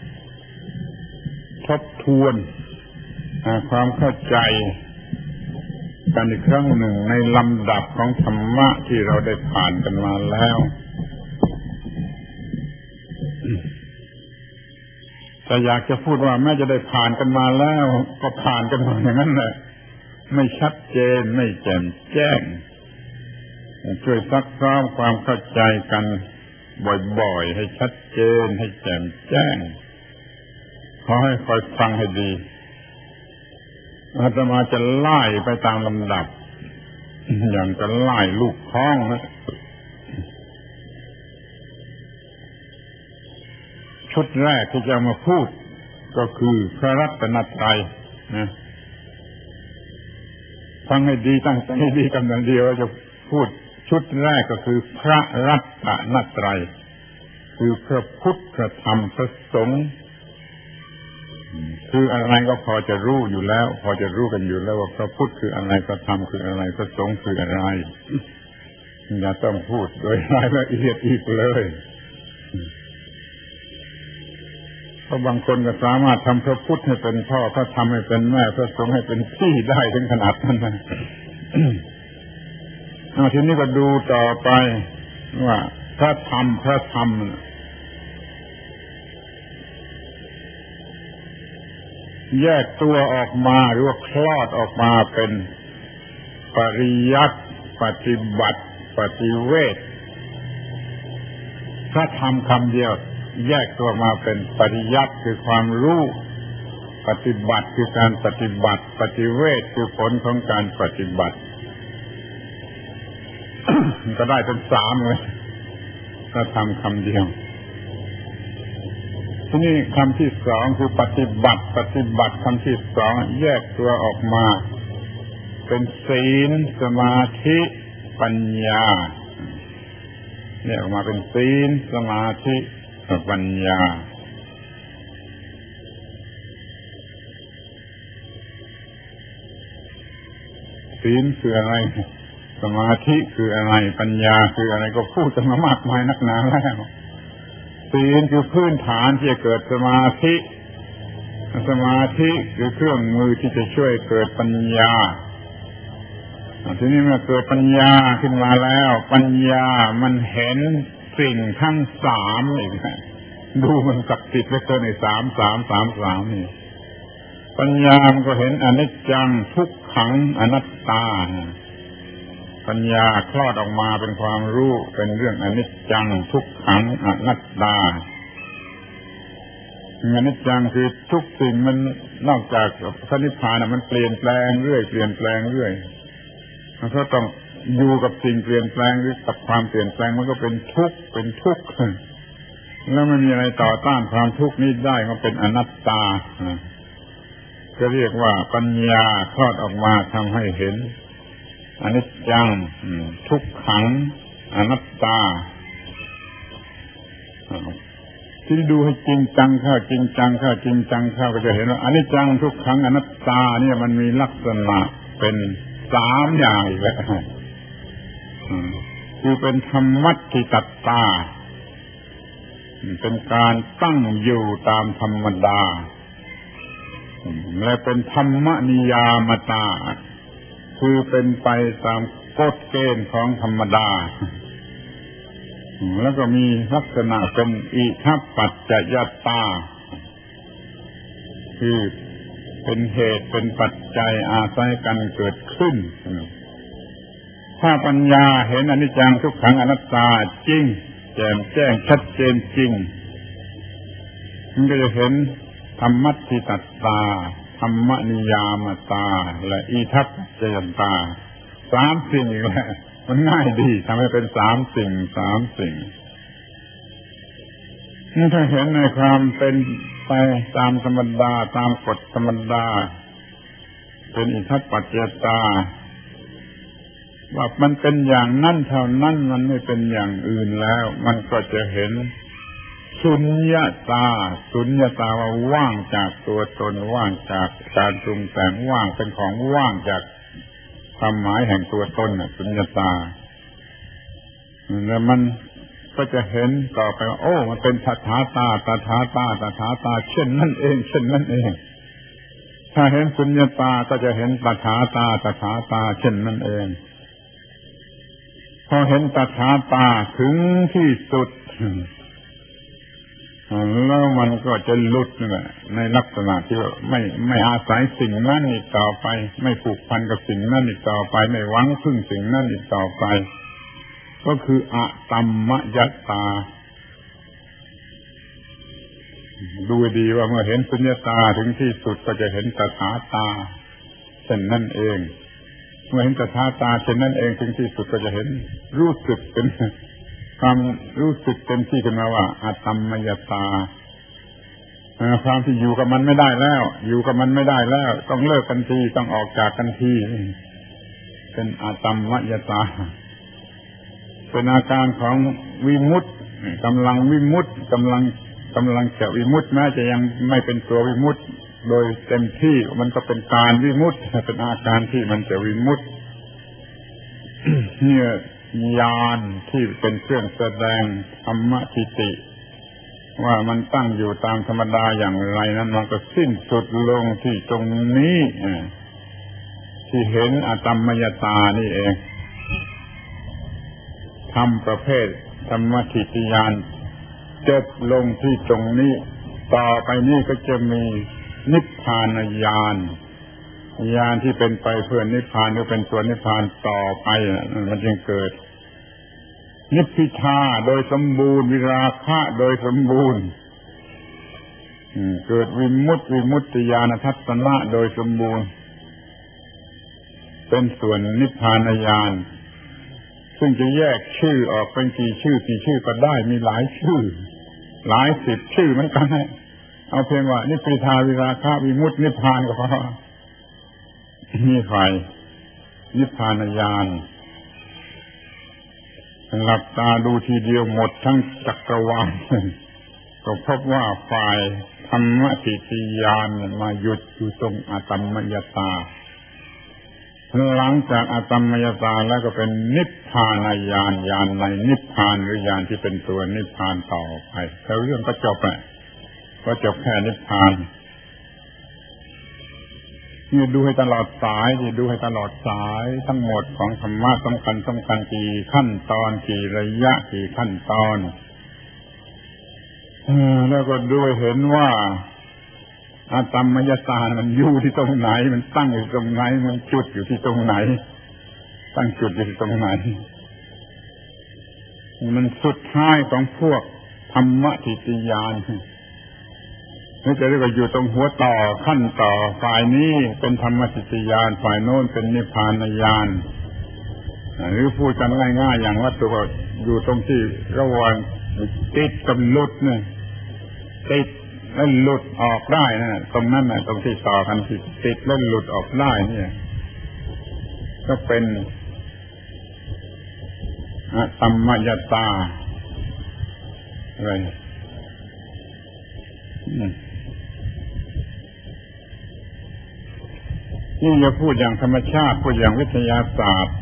ทบทวนความเข้าใจกันอีกครั้งหนึ่งในลำดับของธรรมะที่เราได้ผ่านกันมาแล้วแต่อยากจะพูดว่าแม้จะได้ผ่านกันมาแล้วก็ผ่านกันมาอย่างนั้นแหละไม่ชัดเจนไม่แจ่มแจ้งช่วยซักซ้อมความเข้าใจกันบ่อยๆให้ชัดเจนให้แจ่มแจ้งขอให้คอยฟังให้ดีอาตมาจะไล่ไปตามลำดับอย่างจะไล่ลูกค้องนะชุดแรกที่จะมาพูดก็คือพระรัตนตรัยนะฟังให้ดีตั้งใจให้ดีกำลังเดียวจะพูดชุดแรกก็คือพระรัตนตรัยคือพระพุทธพระธรรมพระสงฆ์คืออะไรก็พอจะรู้อยู่แล้วพอจะรู้กันอยู่แล้วว่าพระพุทธคืออะไรพระธรรมคืออะไรพระสงฆ์คืออะไรอย่าต้องพูดโดยรายละเอียดอีกเลยเพราะบางคนก็สามารถทำพระพุทธให้เป็นพ่อพระธรรมให้เป็นแม่พระสงฆ์ให้เป็นพี่ได้ถึงขนาดนั้นนะ ทีนี้ก็ดูต่อไปว่าพระธรรมแยกตัวออกมาหรือว่าคลอดออกมาเป็นปริยัติปฏิบัติปฏิเวทพระธรรมคำเดียวแยกตัวมาเป็นปริยัติคือความรู้ปฏิบัติคือการปฏิบัติปฏิเวทคือผลของการปฏิบัติ ก็ได้เป็น3เลยพระธรรมคำเดียวทีนี้คำที่2คือปฏิบัติคำที่2แยกตัวออกมาเป็นศีลสมาธิปัญญาแยกออกมาเป็นศีลสมาธิปัญญาศีลคืออะไรสมาธิคืออะไรปัญญาคืออะไรก็พูดกันมามากมายนักหนาแล้วศีลคือพื้นฐานที่จะเกิดสมาธิคือเครื่องมือที่จะช่วยเกิดปัญญาทีนี้เมื่อเกิดปัญญาขึ้นมาแล้วปัญญามันเห็นสิ่งทั้ง3อีกดูมันศักดิ์สิทธิ์เหลือเกินใน3นี่ปัญญามันก็เห็นอนิจจังทุกขังอนัตตาปัญญาคลอดออกมาเป็นความรู้เป็นเรื่องอนิจจังทุกขังอนัตตาอนิจจังคือทุกสิ่งมันนอกจากพระนิพพานมันเปลี่ยนแปลงเรื่อยมันก็ต้องอยู่กับสิ่งเปลี่ยนแปลงหรือกับความเปลี่ยนแปลงมันก็เป็นทุกข์แล้วไม่มีอะไรต่อต้านความทุกข์นี้ได้มันเป็นอนัตตาก็เรียกว่าปัญญาคลอดออกมาทำให้เห็นอนิจจังทุกขังอนัตตาที่ดูให้จริงจังเข้าก็จะเห็นว่าอนิจจังทุกขังอนัตตาเนี่ยมันมีลักษณะเป็น3อย่างอีกแล้วคือเป็นธรรมัตถิตัตตาเป็นการตั้งอยู่ตามธรรมดาและเป็นธรรมนิยามตาคือเป็นไปตามกฎเกณฑ์ของธรรมดาแล้วก็มีลักษณะเป็นอิทัปปัจจยตาคือเป็นเหตุเป็นปัจจัยอาศัยกันเกิดขึ้นถ้าปัญญาเห็นอนิจจังทุกขังอนัตตาจริงแจ่มแจ้งชัดเจนจริงมันก็จะเห็นธรรมัตถิตัตตาธรรมนิยามตาและอิทัปปัจจยตา3 สิ่งอีกแล้วมันง่ายดีทำให้เป็น3 สิ่งนี่ถ้าเห็นในความเป็นไปตามธรรมดาตามกฎธรรมดาเป็นอิทัปปัจจยตาว่ามันเป็นอย่างนั้นเท่านั้นมันไม่เป็นอย่างอื่นแล้วมันก็จะเห็นสุญญตาว่าว่างจากตัวตนว่างจากการปรุงแต่งว่างเป็นของว่างจากความหมายแห่งตัวตนสุญญตาแล้วมันก็จะเห็นต่อไปว่าโอ้มันเป็นตถาตาเช่นนั่นเองถ้าเห็นสุญญตาก็จะเห็นตถาตาเช่นนั่นเองพอเห็นตถาตาถึงที่สุดแล้วมันก็จะหลุดในลักษณะที่ไม่อาศัยสิ่งนั้นอีกต่อไปไม่ผูกพันกับสิ่งนั้นอีกต่อไปไม่หวังพึ่งสิ่งนั้นอีกต่อไปก็คืออะตัมมยตาดูดีว่าเมื่อเห็นสุญญตาถึงที่สุดก็จะเห็นตถาตาเช่นนั่นเองเมื่อเห็นตถาตาเช่นนั่นเองถึงที่สุดก็จะเห็นรู้สึกเป็นความรู้สึกเต็มที่ขึ้นมาว่าอะตัมมยตาความที่อยู่กับมันไม่ได้แล้วต้องเลิกกันทีต้องออกจากกันทีเป็นอะตัมมยตาเป็นอาการของวิมุตติกำลังวิมุตติกำลังจะวิมุตติแม้จะยังไม่เป็นตัววิมุตติโดยเต็มที่มันก็เป็นการวิมุตติเป็นอาการที่มันจะวิมุตติ เนี่ยญาณที่เป็นเครื่องแสดงธรรมทิฏฐิว่ามันตั้งอยู่ตามธรรมดาอย่างไรนั้นมันก็สิ้นสุดลงที่ตรงนี้ที่เห็นอะตัมมยตานี่เองธรรมประเภทธรรมทิฏฐิญาณจบลงที่ตรงนี้ต่อไปนี้ก็จะมีนิพพานญาณที่เป็นไปเพื่อนิพพานหรือเป็นส่วนนิพพานต่อไปมันจึงเกิดนิพพิทาโดยสมบูรณ์วิราคะโดยสมบูรณ์เกิดวิมุตติญาณทัศนะโดยสมบูรณ์เป็นส่วนนิพพานญาณซึ่งจะแยกชื่อออกเป็นกี่ชื่อก็ได้มีหลายชื่อหลาย10ชื่อเหมือนกันเอาเพียงว่านิพพิทาวิราคะวิมุตตินิพพานก็พอนี่ฝ่ายนิพพานญาณหลับตาดูทีเดียวหมดทั้งจักรวาลก็พบว่าฝ่ายธรรมทิฏฐิญาณมาหยุดอยู่ตรงอะตัมมยตาหลังจากอะตัมมยตาแล้วก็เป็นนิพพานญาณในนิพพานหรือญาณที่เป็นตัวนิพพานต่อไปแล้วเรื่องก็จบแค่นิพพานนี่ดูให้ตลอดสายทั้งหมดของธรรมะสำคัญกี่ขั้นตอนกี่ระยะกี่ขั้นตอนแล้วก็ดูเห็นว่าอะตัมมยตามันอยู่ที่ตรงไหนมันตั้งอยู่ตรงไหนมันจุดอยู่ที่ตรงไหนตั้งจุดอยู่ที่ตรงไหนมันสุดท้ายของพวกธรรมทิฏฐิญาณนี่จะเรียกว่าอยู่ตรงหัวต่อขั้นต่อฝ่ายนี้เป็นธรรมทิฏฐิญาณฝ่ายโน้นเป็นนิพพานญาณหรือพูดกันง่ายๆอย่างวัตถุก็อยู่ตรงที่ระหว่างติดกับหลุดเนี่ยติดแล้วหลุดออกได้นะตรงนั้นน่ะตรงที่ต่อกันติดแล้วหลุดออกได้เนี่ยก็เป็นสัมมยตาอะไรนี่จะพูดอย่างธรรมชาติพูดอย่างวิทยาศาสตร์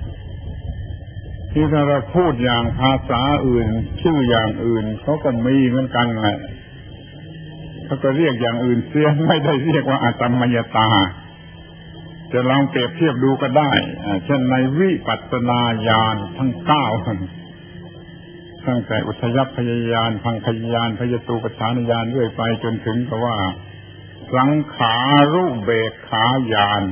ที่ถ้าเราพูดอย่างภาษาอื่นชื่ออย่างอื่นเขาก็มีเหมือนกันแหละเขาก็เรียกอย่างอื่นเสียไม่ได้เรียกว่าสัมมยตาจะลองเปรียบเทียบดูก็ได้เช่นในวิปัสสนาญาณทั้ง9ตั้งแต่อุทยัพพยญาณพังคญาณพยตูปฐานญาณเรื่อยไปจนถึงกับว่าสังขารุเบกขาญาณ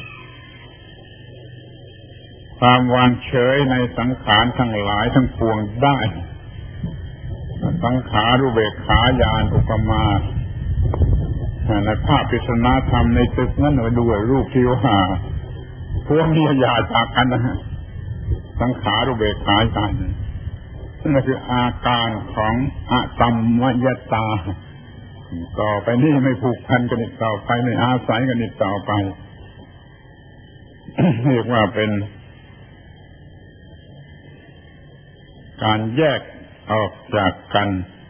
ความวางเฉยในสังขารทั้งหลายทั้งปวงได้สังขารุเบกขาญาณอุปมาในภาพปริศนาธรรมในตึกนั้นเราดูรูปที่ว่าพวกนี้หย่าจากกันนะฮะสังขารุเบกขาญาณนั่นคืออาการของสัมมยตาต่อไปนี่ไม่ผูกพันกันอีกต่อไปไม่อาศัยกันอีกต่อไป เรียกว่าเป็นการแยกออกจากกัน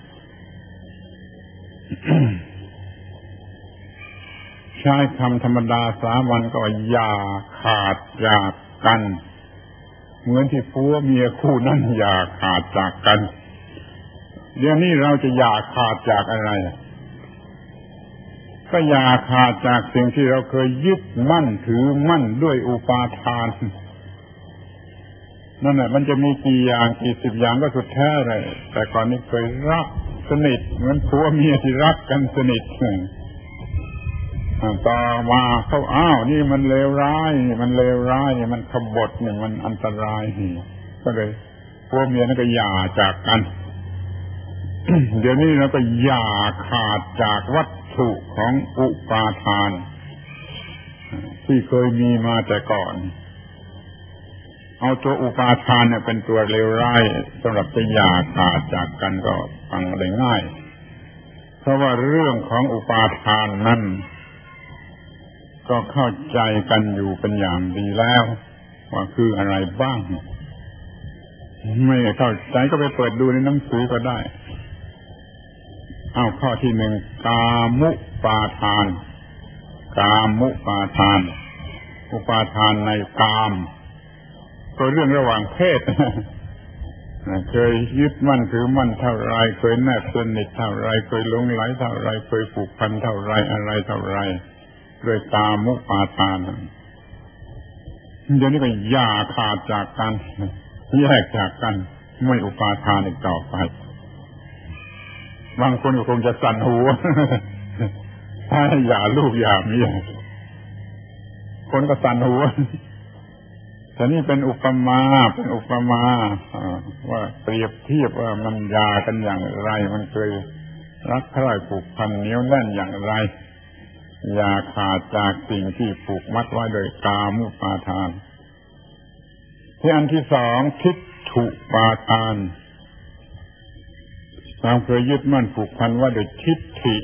ใช้คำธรรมดาสามัญก็อย่าขาดจากกันเหมือนที่ผัวเมียคู่นั้นอย่าขาดจากกันเดี๋ยวนี้เราจะอย่าขาดจากอะไรก็อย่าขาดจากสิ่งที่เราเคยยึดมั่นถือมั่นด้วยอุปาทานนั่นแหละมันจะมีกี่อย่างกี่สิบอย่างก็สุดแท้เลยแต่ก่อนนี้เคยรักสนิทเหมือนผัวเมียที่รักกันสนิทต่อมาเขานี่มันเลวร้ายนี่มันเลวร้ายนี่มันขบถนี่มันอันตรายนี่ก็เลยผัวเมียนั่นก็อย่าจากกัน เดี๋ยวนี้เราก็อย่าขาดจากวัตถุของอุปาทานที่เคยมีมาแต่ก่อนเอาตัวอุปาทานเนี่ยเป็นตัวเลวร้ายสำหรับจะอย่าขาดจากกันก็ฟังได้ง่ายเพราะว่าเรื่องของอุปาทานนั้นก็เข้าใจกันอยู่เป็นอย่างดีแล้วว่าคืออะไรบ้างไม่เข้าใจก็ไปเปิดดูในหนังสือก็ได้ข้อที่หนึ่งกามุปาทานกามุปาทานอุปาทานในกามก็เรื่องระหว่างเพศเคยยึดมั่นถือมั่นเท่าไรเคยแนบสนิทเท่าไรเคยหลงไหลเท่าไรเคยผูกพันเท่าไรอะไรเท่าไรด้วยกามุปาทานเดี๋ยวนี้ก็อย่าขาดจากกันแยกจากกันไม่อุปาทานอีกต่อไปบางคนก็คงจะสั่นหัวถ้าอย่าลูกอย่าเมียคนก็สั่นหัวแต่นี่เป็นอุปมาว่าเปรียบเทียบว่ามันหย่ากันอย่างไรมันเคยรักใคร่ผูกพันเหนียวแน่นอย่างไรอย่าขาดจากสิ่งที่ผูกมัดไว้โดยกามุปาทานที่อันที่สองทิฏฐุปาทานความเคยยึดมั่นผูกพันว่าโดยทิฏฐิ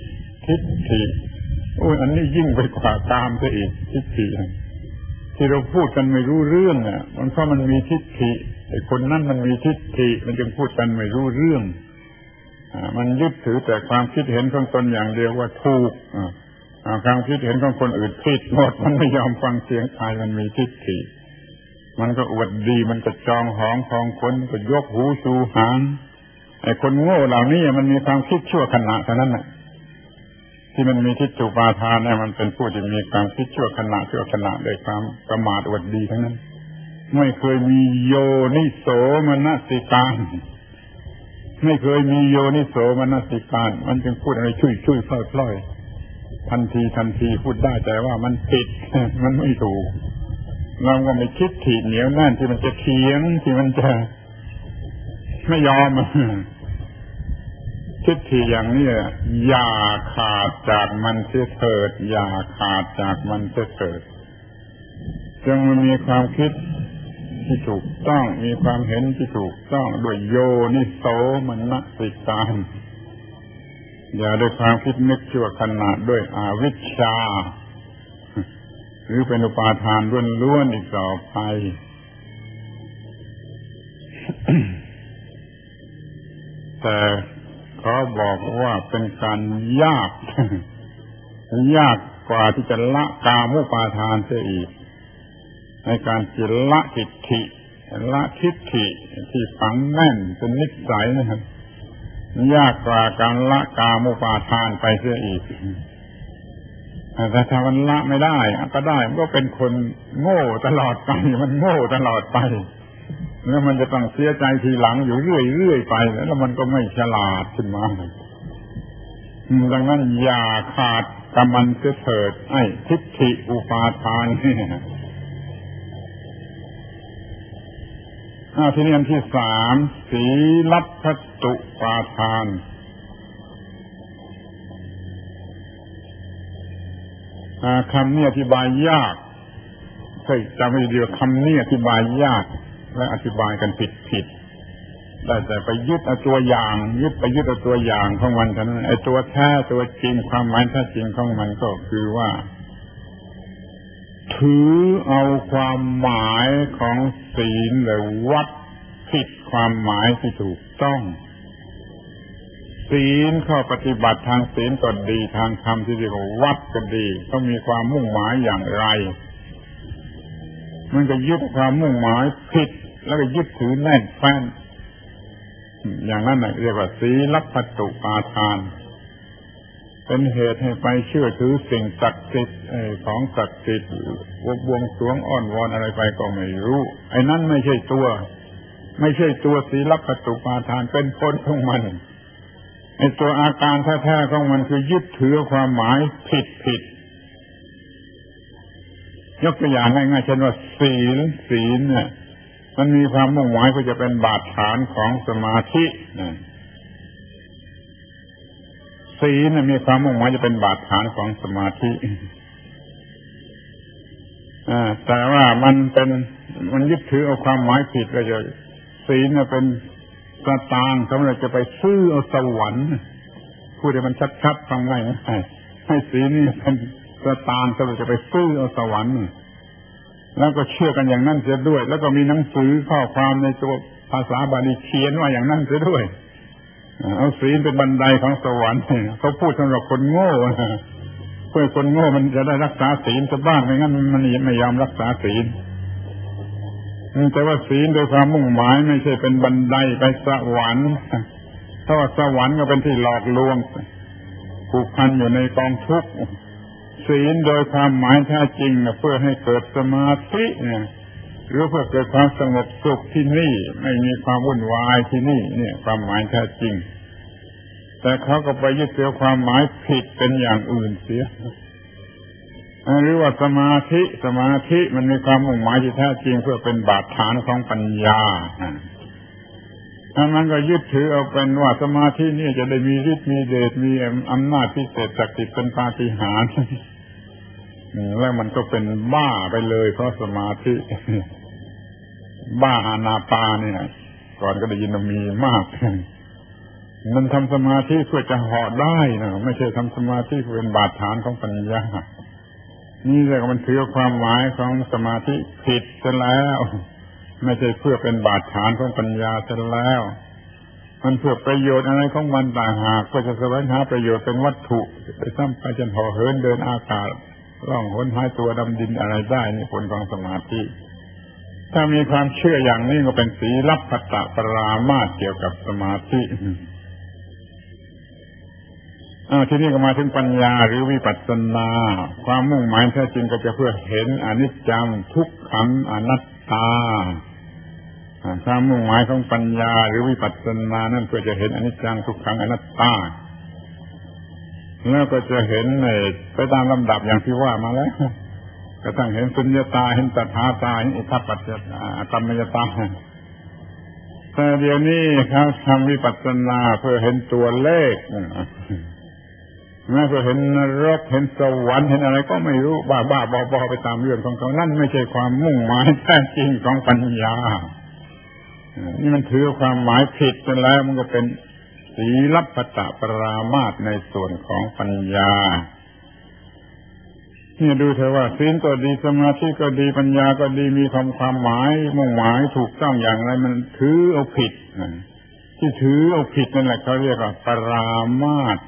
อันนี้ยิ่งไปกว่ากามซะอีกทิฏฐิที่เราพูดกันไม่รู้เรื่องมันเพราะมันมีทิฏฐิไอ้คนนั้นมันมีทิฏฐิมันจึงพูดกันไม่รู้เรื่องมันยึดถือแต่ความคิดเห็นของตนอย่างเดียวว่าถูกความคิดเห็นของคนอื่นผิดหมดมันไม่ยอมฟังเสียงใครมันมีทิฏฐิมันก็อวดดีมันก็จองหองพองคนก็ยกหูชูหางไอ้คนโง่เหล่านี้มันมีความคิดชั่วขณะเท่านั้นน่ะที่มันมีทิฏฐุปาทานเนี่ยมันเป็นผู้ที่มีความคิดชั่วขณะด้วยความประมาทอวดดีทั้งนั้นไม่เคยมีโยนิโสมนสิการไม่เคยมีโยนิโสมนสิการมันจึงพูดอะไรช่วยๆพล่อยๆทันทีพูดได้แต่ว่ามันผิดมันไม่ถูกเราก็ไม่คิดถี่เหนียวแน่นที่มันจะเถียงที่มันจะไม่ยอมทิฏฐิอย่างนี้อย่าขาดจากมันเสียเถิดอย่าขาดจากมันเสียเถิดจงมีความคิดที่ถูกต้องมีความเห็นที่ถูกต้องด้วยโยนิโสมนสิการอย่าด้วยความคิดนึกชั่วขณะด้วยอวิชชาหรือเป็นอุปาทานล้วนๆอีกต่อไป แต่ขอบอกว่าเป็นการยาก ยากกว่าที่จะละกามุปาทานเสียอีกในการจะละทิฏฐิที่ฝังแน่นเป็นนิสัยนะครับยากกว่าการละกามุปาทานไปเสียอีกแต่ถ้ามันละไม่ได้ก็ได้มันก็เป็นคนโง่ตลอดไปมันโง่ตลอดไปแล้วมันจะต้องเสียใจทีหลังอยู่เรื่อยๆไปแล้วมันก็ไม่ฉลาดขึ้นมาดังนั้นอย่าขาดกำมันเสียเถิดไอ้ทิฏฐิอุปาทานนี่ทีนี้อันที่สามศีลัพพตุปาทานคำนี้อธิบายยากใช่จำไม่เดียวคำนี้อธิบายยากและอธิบายกันผิดได้แต่ไปยึดเอาตัวอย่างยึดเอาตัวอย่างของมันเท่านั้นไอ้ตัวแท้ตัวจริงความหมายแท้จริงของมันก็คือว่าถือเอาความหมายของศีลหรือวัดผิดความหมายที่ถูกต้องศีลข้อปฏิบัติทางศีลก็ดีทางธรรมที่เรียกว่าวัดก็ดีต้องมีความมุ่งหมายอย่างไรมันก็ยึดความมุ่งหมายผิดแล้วก็ยึดถือแน่นแฟ้นอย่างนั้นเรียกว่าศีลัพพตุปาทานเป็นเหตุให้ไปเชื่อถือสิ่งศักดิ์สิทธิ์ของศักดิ์สิทธิ์บวงสรวงอ้อนวอนอะไรไปก็ไม่รู้ไอ้นั้นไม่ใช่ตัวศีลัพพตุปาทานเป็นผลของมันไอ้ตัวอาการแท้ๆของมันคือยึดถือความหมายผิดยกตัวอย่างง่ายๆเช่นว่าศีลเนี่ยมันมีความมุ่งหมายเพื่อจะเป็นบาดฐานของสมาธิศีลมีความมุ่งหมายจะเป็นบาดฐานของสมาธิแต่ว่ามันยึดถือเอาความหมายผิดก็จะศีลเป็นสตางค์สำหรับจะไปซื้อเอาสวรรค์พูดให้มันชัดๆฟังง่ายให้ศีลนี่เป็นสตางค์สำหรับจะไปซื้อเอาสวรรค์แล้วก็เชื่อกันอย่างนั้นเสียด้วยแล้วก็มีหนังสือข้อความในตัวภาษาบาลีเขียนว่าอย่างนั้นเสียด้วยเอาศีลเป็นบันไดของสวรรค์เขาพูดสำหรับคนโง่เพื่อคนโง่มันจะได้รักษาศีลซะบ้างไม่งั้นมันไม่ยอมรักษาศีลแต่ว่าศีลโดยความมุ่งหมายไม่ใช่เป็นบันไดไปสวรรค์เพราะว่าสวรรค์ก็เป็นที่หลอกลวงผูกพันอยู่ในกองทุกข์ศีลโดยความหมายแท้จริงเพื่อให้เกิดสมาธิหรือเพื่อเกิดความสงบสุขที่นี่ไม่มีความวุ่นวายที่นี่เนี่ยความหมายแท้จริงแต่เขาก็ไปยึดถือความหมายผิดเป็นอย่างอื่นเสียหรือว่าสมาธิมันมีความมุ่งหมายที่แท้จริงเพื่อเป็นบาดฐานของปัญญาถ้ามันก็ยึดถือเอาเป็นว่าสมาธินี่จะได้มีฤทธิ์มีเดชมีอำนาจพิเศษศักดิ์สิทธิ์เป็นปาฏิหาริย์แล้วมันก็เป็นบ้าไปเลยเพราะสมาธิบ้าอานาปาเนี่ยก่อนก็ได้ยินมีมากมันทำสมาธิเพื่อจะเหาะได้นะไม่ใช่ทำสมาธิเพื่อเป็นบาดฐานของปัญญานี่เรียกว่ามันถือความหมายของสมาธิผิดซะแล้วไม่ใช่เพื่อเป็นบาดฐานของปัญญาซะแล้วมันเพื่อประโยชน์อะไรของมันต่างหากเพื่อจะแสวงหาประโยชน์เป็นวัตถุไปซ้ำไปจนห่อเหินเดินอากาศล่องหนหายตัวดำดินอะไรได้นี่ผลของสมาธิถ้ามีความเชื่ออย่างนี้ก็เป็นศีลัพพตปรามาสเกี่ยวกับสมาธิทีนี้ก็มาถึงปัญญาหรือวิปัสสนาความมุ่งหมายแท้จริงก็จะเพื่อเห็นอนิจจังทุกขังอนัตตาความมุ่งหมายของปัญญาหรือวิปัสสนานั่นเพื่อจะเห็นอนิจจังทุกขังอนัตตาแล้วก็จะเห็นไปตามลำดับอย่างที่ว่ามาแล้วกระทั่งเห็นสุญญตาเห็นตถาตาเห็นอิทธัปปัจจตัมมยตาแต่เดี๋ยวนี้เขาทำวิปัสสนาเพื่อเห็นตัวเลขแม้จะเห็นนรกเห็นสวรรค์เห็นอะไรก็ไม่รู้บ้าบอไปตามเรื่องของเขานั่นไม่ใช่ความมุ่งหมายแท้จริงของปัญญานี่มันถือความหมายผิดไปแล้วมันก็เป็นศีลพัตตปรามาสในส่วนของปัญญานี่ดูเถอะว่าศีลก็ดีสมาธิก็ดีปัญญาก็ดีมีความหมายมุ่งหมายถูกต้องอย่างไรมันถือเอาผิดที่ถือเอาผิดนั่นแหละเขาเรียกว่าปรามาส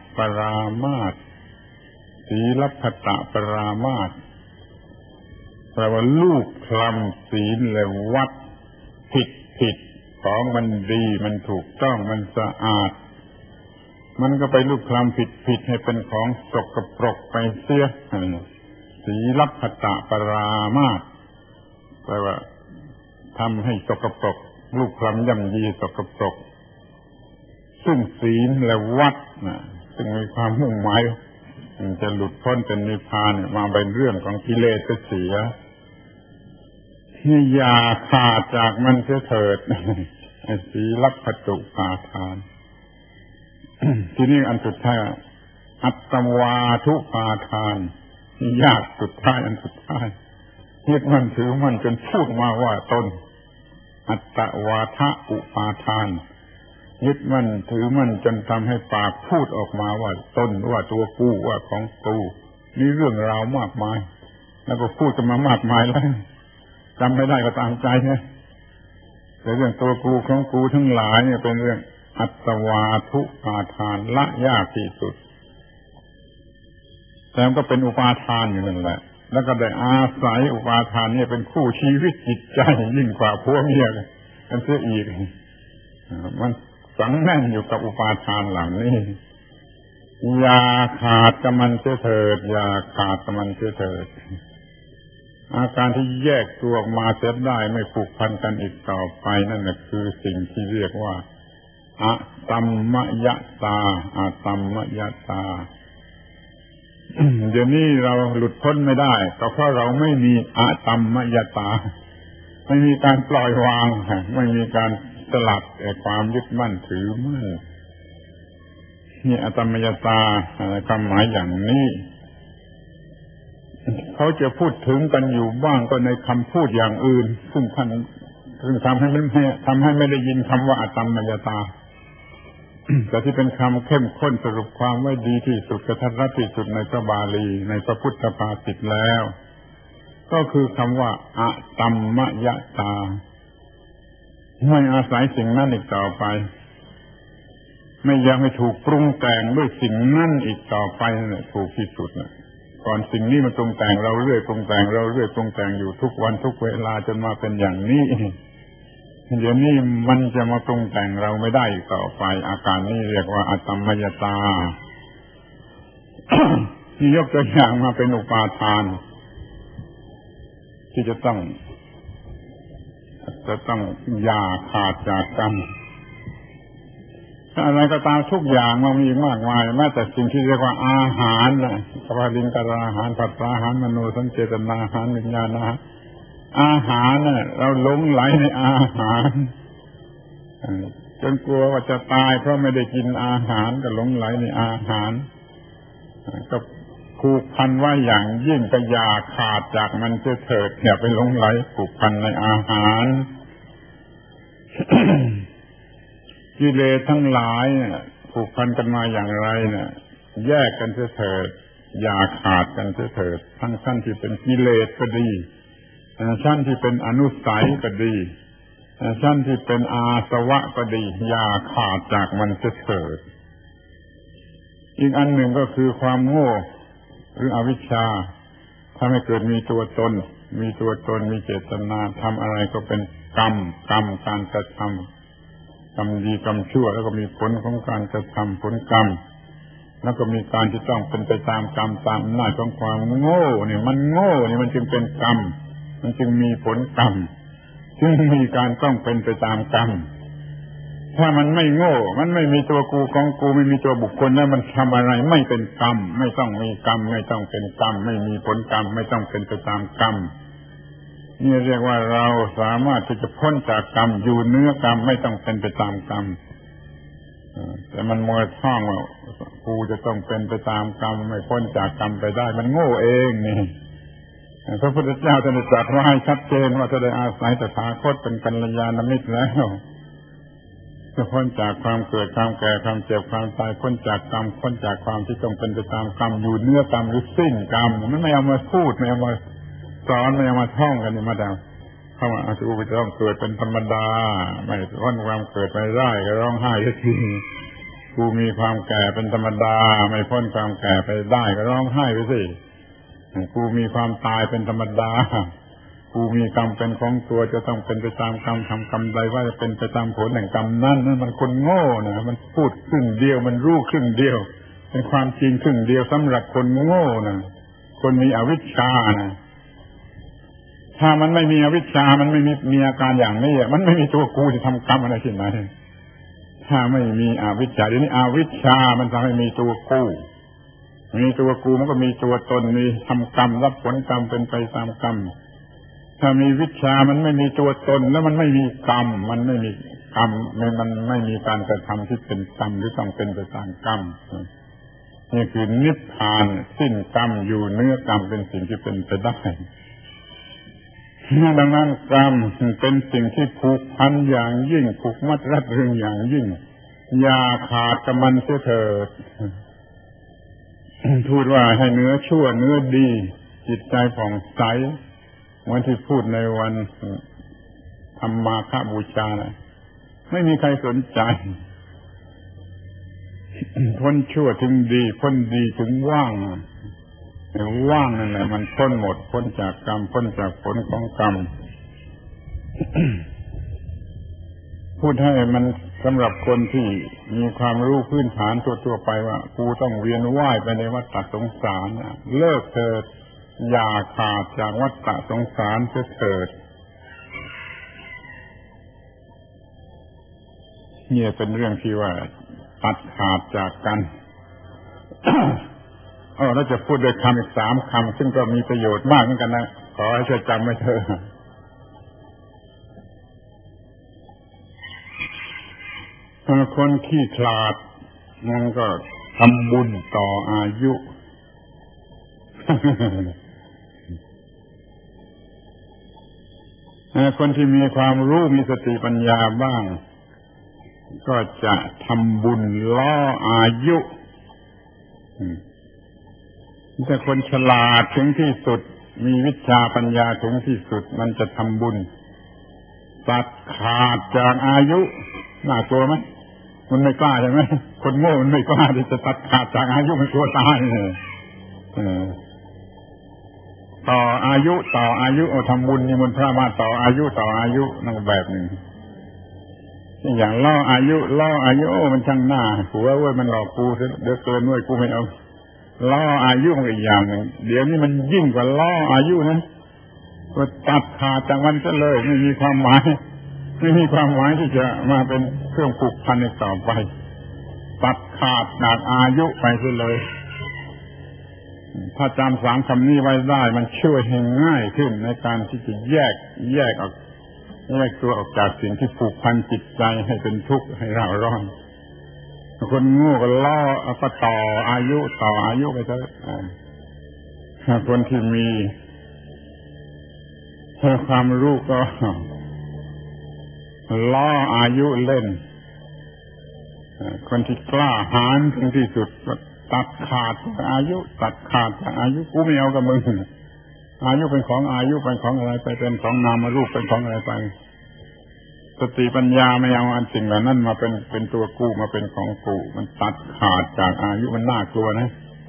ศีลพัตตปรามาสแปลว่าลูกคลำศีลและวัดผิดของมันดีมันถูกต้องมันสะอาดมันก็ไปลูกคลำผิดให้เป็นของสกปรกไปเสียศีลพัตตปรามาสแปลว่าทำให้สกปรกลูกคลำย่ำยีสกปรกซึ่งศีลและวัดซึ่งมีความมุ่งหมายจะหลุดพ้นเป็นนิพพานมาเป็นเรื่องของกิเลสเสียนี่อย่าขาดจากมันเสียเถิดศีลพัตตุปาทานทีนี้อันสุดท้ายอัตตวาทุปาทานยากสุดท้ายอันสุดท้ายยึดมันถือมันจนพูดมาว่าตนอัตตวาทะอุปาทานยึดมันถือมันจนทำให้ปากพูดออกมาว่าตนว่าตัวกูว่าของกูนี่เรื่องราวมากมายแล้วก็พูดกันมามากมายแล้วจำไม่ได้ก็ตามใจนะแต่เรื่องตัวกูของกูทั้งหลายเนี่ยเป็นเรื่องอัตตวาทุปาทานละยากที่สุดแต่มันก็เป็นอุปาทานอยู่นั่นแหละแล้วก็ได้อาศัยอุปาทานเนี่ยเป็นคู่ชีวิตจิตใจยิ่งกว่าผัวเมียกันเสียอีกมันฝังแน่นอยู่กับอุปาทานเหล่านี้อย่าขาดกับมันเสียเถิดอย่าขาดกับมันเสียเถิดอาการที่แยกตัวออกมาเสียได้ไม่ผูกพันกันอีกต่อไปนั่นแหละคือสิ่งที่เรียกว่าอะตัมมยตาอะตัมมยตาเดี๋ยวนี้เราหลุดพ้นไม่ได้ก็เพราะเราไม่มีอะตัมมยตาไม่มีการปล่อยวางไม่มีการสลัดความยึดมั่นถือมั่นนี่อะตัมมยตาความหมายอย่างนี้เขาจะพูดถึงกันอยู่บ้างก็ในคำพูดอย่างอื่นซึ่งทำให้ไม่ได้ยินคำว่าอะตัมมยตาแต่ที่เป็นคำเข้มข้นสรุปความไว้ดีที่สุดกระทัดรัดที่สุดในพระบาลีในพระพุทธภาษิตแล้วก็คือคำว่าอะตัมมยตาไม่อาศัยสิ่งนั้นอีกต่อไปไม่ยังไม่ถูกปรุงแต่งด้วยสิ่งนั้นอีกต่อไปนั่นถูกที่สุดนะก่อนสิ่งนี้มันปรุงแต่งเราเรื่อยปรุงแต่งเราเรื่อยปรุงแต่งอยู่ทุกวันทุกเวลาจนมาเป็นอย่างนี้เดี๋ยวนี้มันจะมาปรุงแต่งเราไม่ได้อีกต่อไปอาการนี้เรียกว่าอะตัมมยตา ที่ยกตัวอย่างมาเป็นอุปาทานที่จะต้องอย่าขาดจากกันอะไรก็ตามทุกอย่างมันมีมากมายแม้แต่สิ่งที่เรียกว่าอาหารนะกวาลิงกราหารผัสสะอาหารมโนสัญเจตนาอาหารวิญญาณอาหารน่ะเราหลงไหลในอาหารจนกลัวว่าจะตายเพราะไม่ได้กินอาหารก็หลงไหลในอาหารก็ผูกพันไว้อย่างยิ่งก็อย่าขาดจากมันเถิดอย่าไปหลงไหลผูกพันในอาหาร กิเลสทั้งหลายผูกพันกันมาอย่างไรเนี่ยแยกกันเถิดอย่าขาดกันเถิดทั้งชั้นที่เป็นกิเลสก็ดีชั้นที่เป็นอนุสัยก็ดีชั้นที่เป็นอาสวะก็ดีอย่าขาดจากมันเถิดอีกอันหนึ่งก็คือความโง่หรืออวิชชาถ้าไม่เกิดมีตัวตนมีเจตนาทำอะไรก็เป็นกรรมการกระทำกรรมดีกรรมชั่วแล้วก็มีผลของการกระทำผลกรรมแล้วก็มีการที่ต้องเป็นไปตามกรรมตามอำนาจของความโง่เนี่ยมันโง่เนี่ยมันจึงเป็นกรรมมันจึงมีผลกรรมจึงมีการต้องเป็นไปตามกรรมถ้ามันไม่โง่มันไม่มีตัวกูของกูไม่มีตัวบุคคลแล้วมันทำอะไรไม่เป็นกรรมไม่ต้องมีกรรมไม่ต้องเป็นกรรมไม่มีผลกรรมไม่ต้องเป็นไปตามกรรมนี่เรียกว่าเราสามารถที่จะพ้นจากกรรมอยู่เหนือกรรมไม่ต้องเป็นไปตามกรรมแต่มันมัวท่องว่ากูจะต้องเป็นไปตามกรรมไม่พ้นจากกรรมไปได้มันโง่เองนี่พระพุทธเจ้าท่านตรัสไว้ให้ชัดเจนว่าถ้าได้อาศัยตถาคตเป็นกัลยาณมิตรแล้วจะพ้นจากความเกิดความแก่ความเจ็บความตายพ้นจากกรรมพ้นจากความที่ต้องเป็นไปตามกรรมอยู่เนื้อกรรมหรือสิ้นกรรมมันไม่เอามาพูดไม่เอามาสอนไม่เอามาท่องกันนี่มาดามเข้ามาอาจูไปต้องเกิดเป็นธรรมดาไม่พ้นความเกิดไปได้ก็ร้องไห้ทีกูมีความแก่เป็นธรรมดาไม่พ้นความแก่ไปได้ก็ร้องไห้ไปสิกูมีความตายเป็นธรรมดากูมีกรรมเป็นของตัวจะต้องเป็นไปตามกรรมทำกรรมใดว่าจะเป็นไปตามผลแห่งกรรมนั่นมันคนโง่นะมันพูดครึ่งเดียวมันรู้ครึ่งเดียวเป็นความจริงครึ่งเดียวสำหรับคนโง่นะคนมีอวิชชานะถ้ามันไม่มีอวิชชามันไม่มีอาการอย่างนี้มันไม่มีตัวกูจะทำกรรมอะไรที่ไหนถ้าไม่มีอวิชชาเดี๋ยวนี้อวิชชามันทำให้มีตัวกูมีตัวกูมันก็มีตัวตนมีทำกรรมรับผลกรรมเป็นไปตามกรรมถ้ามีวิชามันไม่มีตัวตนแล้วมันไม่มีกรรมมันไม่มีกรรมมันไม่มีการกระทำที่เป็นกรรมหรือต้องเป็นไปตามกรรมนี่คือนิพพานสิ้นกรรมอยู่เนื้อกรรมเป็นสิ่งที่เป็นไปได้ดังนั้นกรรมเป็นสิ่งที่ผูกพันอย่างยิ่งผูกมัดรัดรึงอย่างยิ่งอย่าขาดกับมันเสียเถิดพูดว่าให้เนื้อชั่วเนื้อดีจิตใจผ่องใสเหมือนที่พูดในวันธรรมาฆบูชานะไม่มีใครสนใจพ้นชั่วถึงดีพ้นดีถึงว่างว่างนั่นแหละมันพ้นหมดพ้นจากกรรมพ้นจากผลของกรรม พูดให้มันสำหรับคนที่มีความรู้พื้นฐานทั่วๆไปว่ากูต้องเวียนว่ายไปในวัฏสงสารเลิกเถิดอย่าขาดจากวัฏสงสารเถิดเนี่ยเป็นเรื่องที่ว่าตัดขาดจากกันแล้วจะพูดด้วยคำอีก3 คำซึ่งก็มีประโยชน์มากเหมือนกันนะขอให้ช่วยจำไว้เถอะคนขี้ขลาดมันก็ทำบุญต่ออายุคนที่มีความรู้มีสติปัญญาบ้างก็จะทำบุญล่ออายุแต่คนฉลาดถึงที่สุดมีวิชาปัญญาถึงที่สุดมันจะทำบุญตัดขาดจากอายุน่ากลัวไหมมันไม่กล้าใช่ไหมคนโง่มันไม่กล้าที่จะตัดขาดจากอายุมันกลัวตายต่ออายุทำบุญนี่มันพระมาต่ออายุนั่นแบบหนึ่งอย่างล่ออายุมันช่างหน้าหัวเว้ยมันหลอกกูเดือดเกินเว้ยกูไม่เอาล่ออายุมันอีกอย่างหนึ่งเดี๋ยวนี้มันยิ่งกว่าล่ออายุนะก็ตัดขาดจากมันซะเลยไม่มีความหมายที่จะมาเป็นเครื่องผูกพันในต่อไปตัดขาดจากอายุไปซะเลยถ้าจำ3 คำนี้ไว้ได้มันช่วยให้ง่ายขึ้นในการที่จะแยกตัวออกจากสิ่งที่ผูกพันจิตใจให้เป็นทุกข์ให้เร่าร้อนคนโง่ก็ล่อก็ต่ออายุไปซะคนที่มีความรู้ก็ล่ออายุเล่นคนที่กล้าหาญถึงที่สุดก็ตัดขาดจากอายุกูไม่เอากับมึงอายุเป็นของอะไรไปเป็นของนามรูปเป็นของอะไรไปสติปัญญาไม่เอาอันสิ่งเหล่านั้นมาเป็นตัวกูมาเป็นของกูมันตัดขาดจากอายุมันน่ากลัวนะ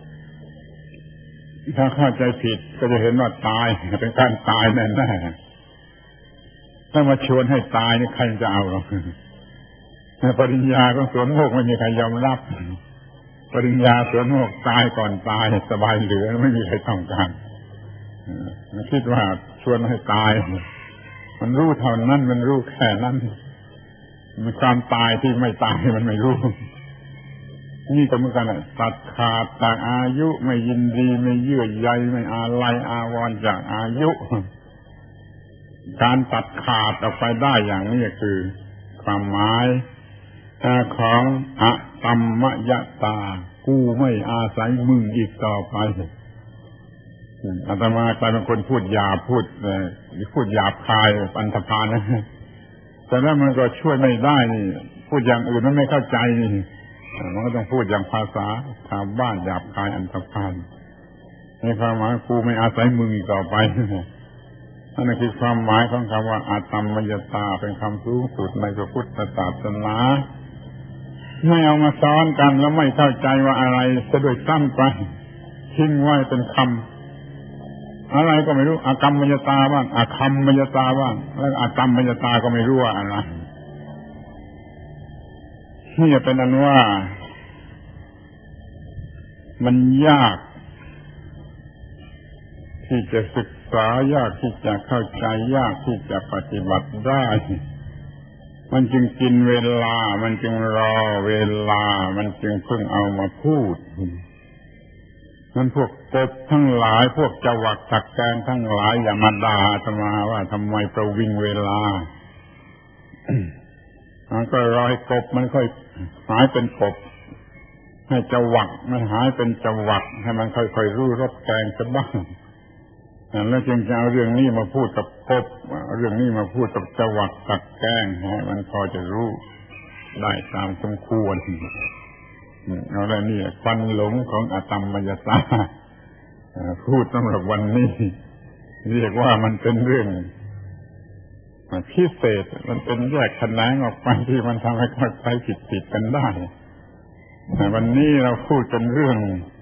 ถ้าเข้าใจผิดก็จะเห็นว่าตายเป็นการตายแน่ๆถ้ามาชวนให้ตายนี่ใครจะเอาหรอกปริญญาของสวนโมกไม่มีใครยอมรับปริญญาสวนโมกตายก่อนตายสบายเหลือไม่มีใครต้องการมันคิดว่าชวนให้ตายมันรู้เท่านั้นมันรู้แค่นั้นมันความตายที่ไม่ตายมันไม่รู้นี่ก็เหมือนกันตัดขาดจากอายุไม่ยินดีไม่เยื่อใยไม่อาลัยอาวรณ์จากอายุการตัดขาดออกไปได้อย่างนี้คือความหมายของอะตัมมยตากูไม่อาศัยมึงอีกต่อไปอาตมากลายเป็นคนพูดหยาบพูดหยาบคายอันธพาลนะแต่แล้วมันก็ช่วยไม่ได้นี่พูดอย่างอื่นมันไม่เข้าใจนี่มันก็ต้องพูดอย่างภาษาชาวบ้านหยาบคายอันธพาลในความหมายกูไม่อาศัยมึงอีกต่อไปนั่นคือความหมายของคำว่าอาตัมมยตาเป็นคำสูงสุดในพระพุทธศาสนาไม่เอามาซ้อนกันแล้วไม่เข้าใจว่าอะไรจะด้วยซ้ำไปทิ้งไว้เป็นคำอะไรก็ไม่รู้อากัมมยตาบ้างอาคัมมยตาบ้างแล้วอาตัมมยตาก็ไม่รู้ว่าอะไรนี่จะเป็นอันว่ามันยากที่จะศึกษายากที่จะเข้าใจยากที่จะปฏิบัติได้มันจึงกินเวลามันจึงรอเวลามันจึงเพิ่งเอามาพูดมันพวกกบทั้งหลายพวกจวักตักแกนทั้งหลายอย่ามาด่าอาตมาว่าทำไมประวิงเวลามันก็รอให้กบมันค่อยหายเป็นกบให้จวักมันหายเป็นจวักให้มันค่อยๆรู้รสแกงซะบ้างแล้วจึงจะเอาเรื่องนี้มาพูดกับกบเรื่องนี้มาพูดกับจวักตักแกงให้มันพอจะรู้ได้ตามสมควรเอาละนี่ควันหลงของอาตัมมยตาพูดสำหรับวันนี้เรียกว่ามันเป็นเรื่องพิเศษมันเป็นแยกแขนงออกไปที่มันทำให้เข้าใจผิดกันได้วันนี้เราพูดกันเรื่อง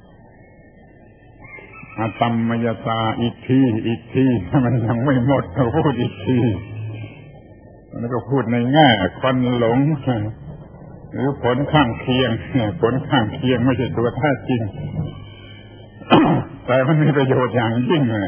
อาตัมมยตาอีกทีมันยังไม่หมดเราพูดอีกทีแล้วก็พูดในแง่ควันหลงหรือผลข้างเคียงผลข้างเคียงไม่ใช่ตัวแท้จริง แต่มันมีประโยชน์อย่างยิ่งเลย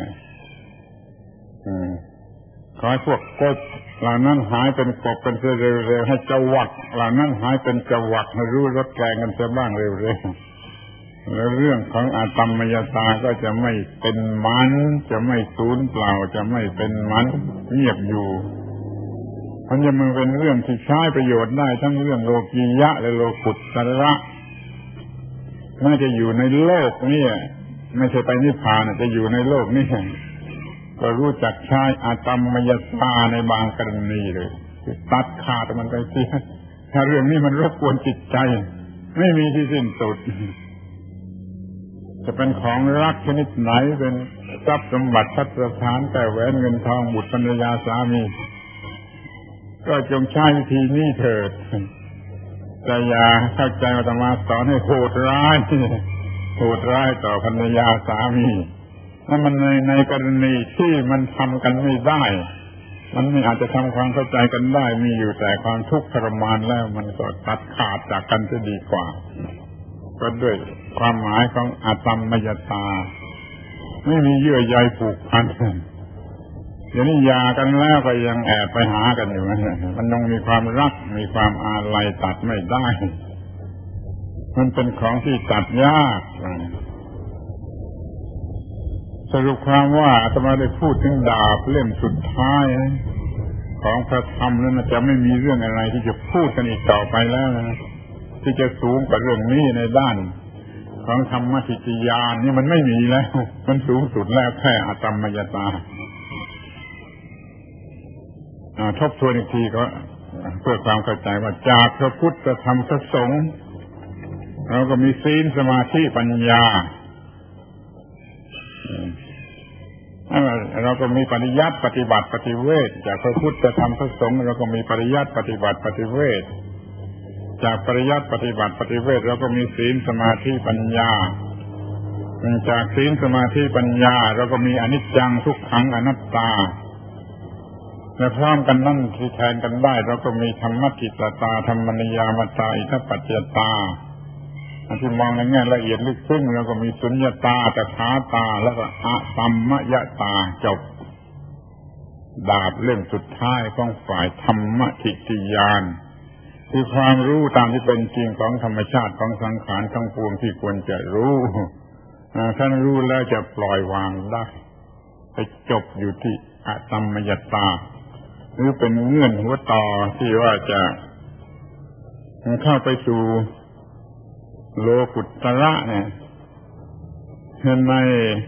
ขอให้พวกกบเหล่านั้นหายเป็นกบกันเร็วๆให้จวักเหล่านั้นหายเป็นจวักให้รู้รสแกงกันเสียบ้างเร็วๆแล้วเรื่องของอาตัมมยตาก็จะไม่เป็นมันจะไม่สูญเปล่าจะไม่เป็นมันเงียบอยู่มันจะมันเป็นเรื่องที่ใช้ประโยชน์ได้ทั้งเรื่องโลกียะและโลกุตระน่าจะอยู่ในโลกนี้ไม่ใช่ไปนิพพานจะอยู่ในโลกนี้ก็รู้จักใช้อาตัมมยตาในบางกรณีเลยตัดขาดมันไปเสียถ้าเรื่องนี้มันรบกวนจิตใจไม่มีที่สิ้นสุดจะเป็นของรักชนิดไหนเป็นทรัพย์สมบัติพัฒฐานแต่แหวนเงินทองบุตรภรรยาสามีก็จงใช้วิธีนี้เถิดแต่อย่าเข้าใจว่าอาตมาสอนให้โหดร้ายต่อภรรยาสามีนั่นมันในกรณีที่มันทำกันไม่ได้มันไม่อาจจะทำความเข้าใจกันได้มีอยู่แต่ความทุกข์ทรมานแล้วมันก็ตัดขาดจากกันจะดีกว่าก็ด้วยความหมายของอาตัมมยตาไม่มีเยื่อใยผูกพันเดี๋ยวนี้หย่ากันแล้วก็ยังแอบไปหากันอยู่มันต้องมีความรักมีความอาลัยตัดไม่ได้มันเป็นของที่ตัดยากสรุปความว่าอาตมาได้พูดถึงดาบเล่มสุดท้ายของพระธรรมนั้นจะไม่มีเรื่องอะไรที่จะพูดกันอีกต่อไปแล้วนะที่จะสูงกว่าเรื่องนี้ในด้านของธรรมทิฏฐิญาณนี่มันไม่มีแล้วมันสูงสุดแล้วแค่อาตัมมยตาทบทวนอีกทีก็เพื่อความเข้าใจว่าจากพระพุทธธรรมพระสงฆ์เราก็มีศีลสมาธิปัญญาเราก็มีปริยัติปฏิบัติปฏิเวทจากพระพุทธธรรมพระสงฆ์เราก็มีปริยัติปฏิบัติปฏิเวทจากปริยัติปฏิบัติปฏิเวทเราก็มีศีลสมาธิปัญญาจากศีลสมาธิปัญญาเราก็มีอนิจจังทุกขังอนัตตาและพร้อมกันนั่นที่แทนกันได้เราก็มีธรรมกิตตาธรรมนิยามตาอิทัปปัจจตาที่มองในแง่ละเอียดลึกซึ้งเราก็มีสุญญตาตถาตาแล้วก็อะตัมมยตาจบดาบเล่มสุดท้ายของฝ่ายธรรมทิฏฐิญาณคือความรู้ตามที่เป็นจริงของธรรมชาติของสังขารทั้งปวงที่ควรจะรู้ท่านรู้แล้วจะปล่อยวางได้ไปจบอยู่ที่อะตัมมยตาหรือเป็นเงื่อนหัวต่อที่ว่าจะเข้าไปสู่โลกุตระเนี่ยเห็นใน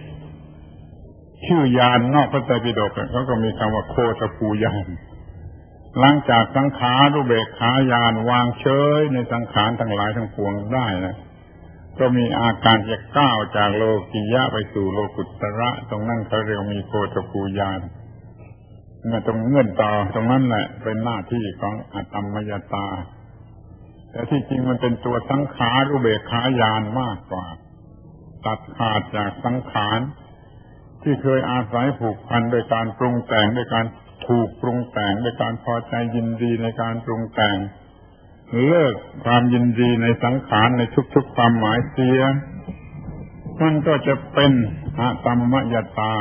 ชื่อยานนอกพระไตรปิฎกเขาก็มีคำว่าโคตภูญาณหลังจากสังขารุเบกขาญาณวางเฉยในสังขารทั้งหลายทั้งปวงได้นะก็มีอาการจะก้าวจากโลกิยะไปสู่โลกุตระตรงนั้นเขาเรียกมีโคตภูญาณเนี่ยตรงเงื่อนต่อตรงนั้นแหละเป็นหน้าที่ของอตัมมยตาแต่ที่จริงมันเป็นตัวสังขารุเบกขาญาณมากกว่าตัดขาดจากสังขารที่เคยอาศัยผูกพันโดยการปรุงแต่งโดยการถูกปรุงแต่งโดยการพอใจยินดีในการปรุงแต่งเลิกความยินดีในสังขารในทุกๆความหมายเสียมันก็จะเป็นอตัมมยตา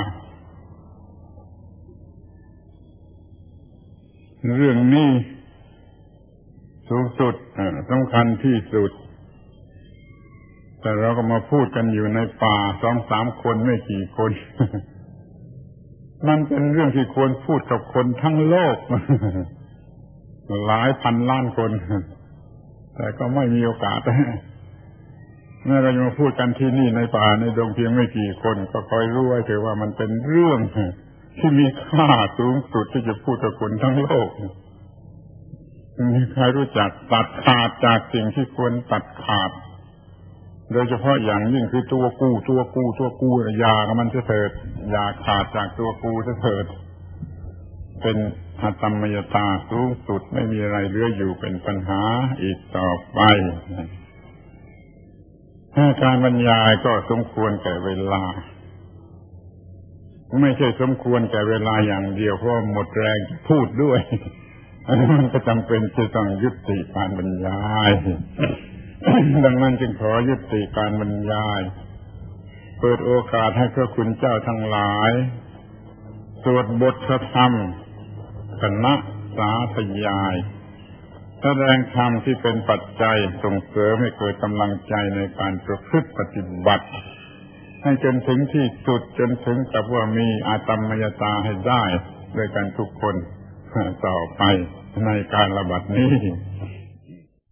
เรื่องนี้สูงสุดสำคัญที่สุดแต่เราก็มาพูดกันอยู่ในป่า 2-3 คนไม่กี่คน มันเป็นเรื่องที่ควรพูดกับคนทั้งโลก หลายพันล้านคนแต่ก็ไม่มีโอกาส เมื่อเราจะมาพูดกันที่นี่ในป่าในดงเพียงไม่กี่คนก็คอยรู้ไว้เถอะว่ามันเป็นเรื่องที่มีค่าสูงสุดที่จะพูดกับคนทั้งโลกมีใครรู้จักตัดขาดจากสิ่งที่ควรตัดขาดโดยเฉพาะอย่างยิ่งคือตัวกูอย่ากับมันเถิดอย่าขาดจากตัวกูเถิดเป็นอตัมมยตาสูงสุดไม่มีอะไรเหลืออยู่เป็นปัญหาอีกต่อไปการบรรยายก็สมควรแก่เวลาไม่ใช่สมควรแก่เวลาอย่างเดียวเพราะหมดแรงพูดด้วยมันก็จำเป็นจะต้องยุติการบรรยาย ดังนั้นจึงขอยุติการบรรยายเปิดโอกาสให้พระคุณเจ้าทั้งหลายสวดบทธรรมคณะสาธยายแสดงธรรมที่เป็นปัจจัยส่งเสริมให้เกิดกำลังใจในการประพฤติปฏิบัติให้จนถึงที่สุดจนถึงกับว่ามีอตัมมยตาให้ได้ด้วยกันทุกคนต่อไปในการระบาดนี้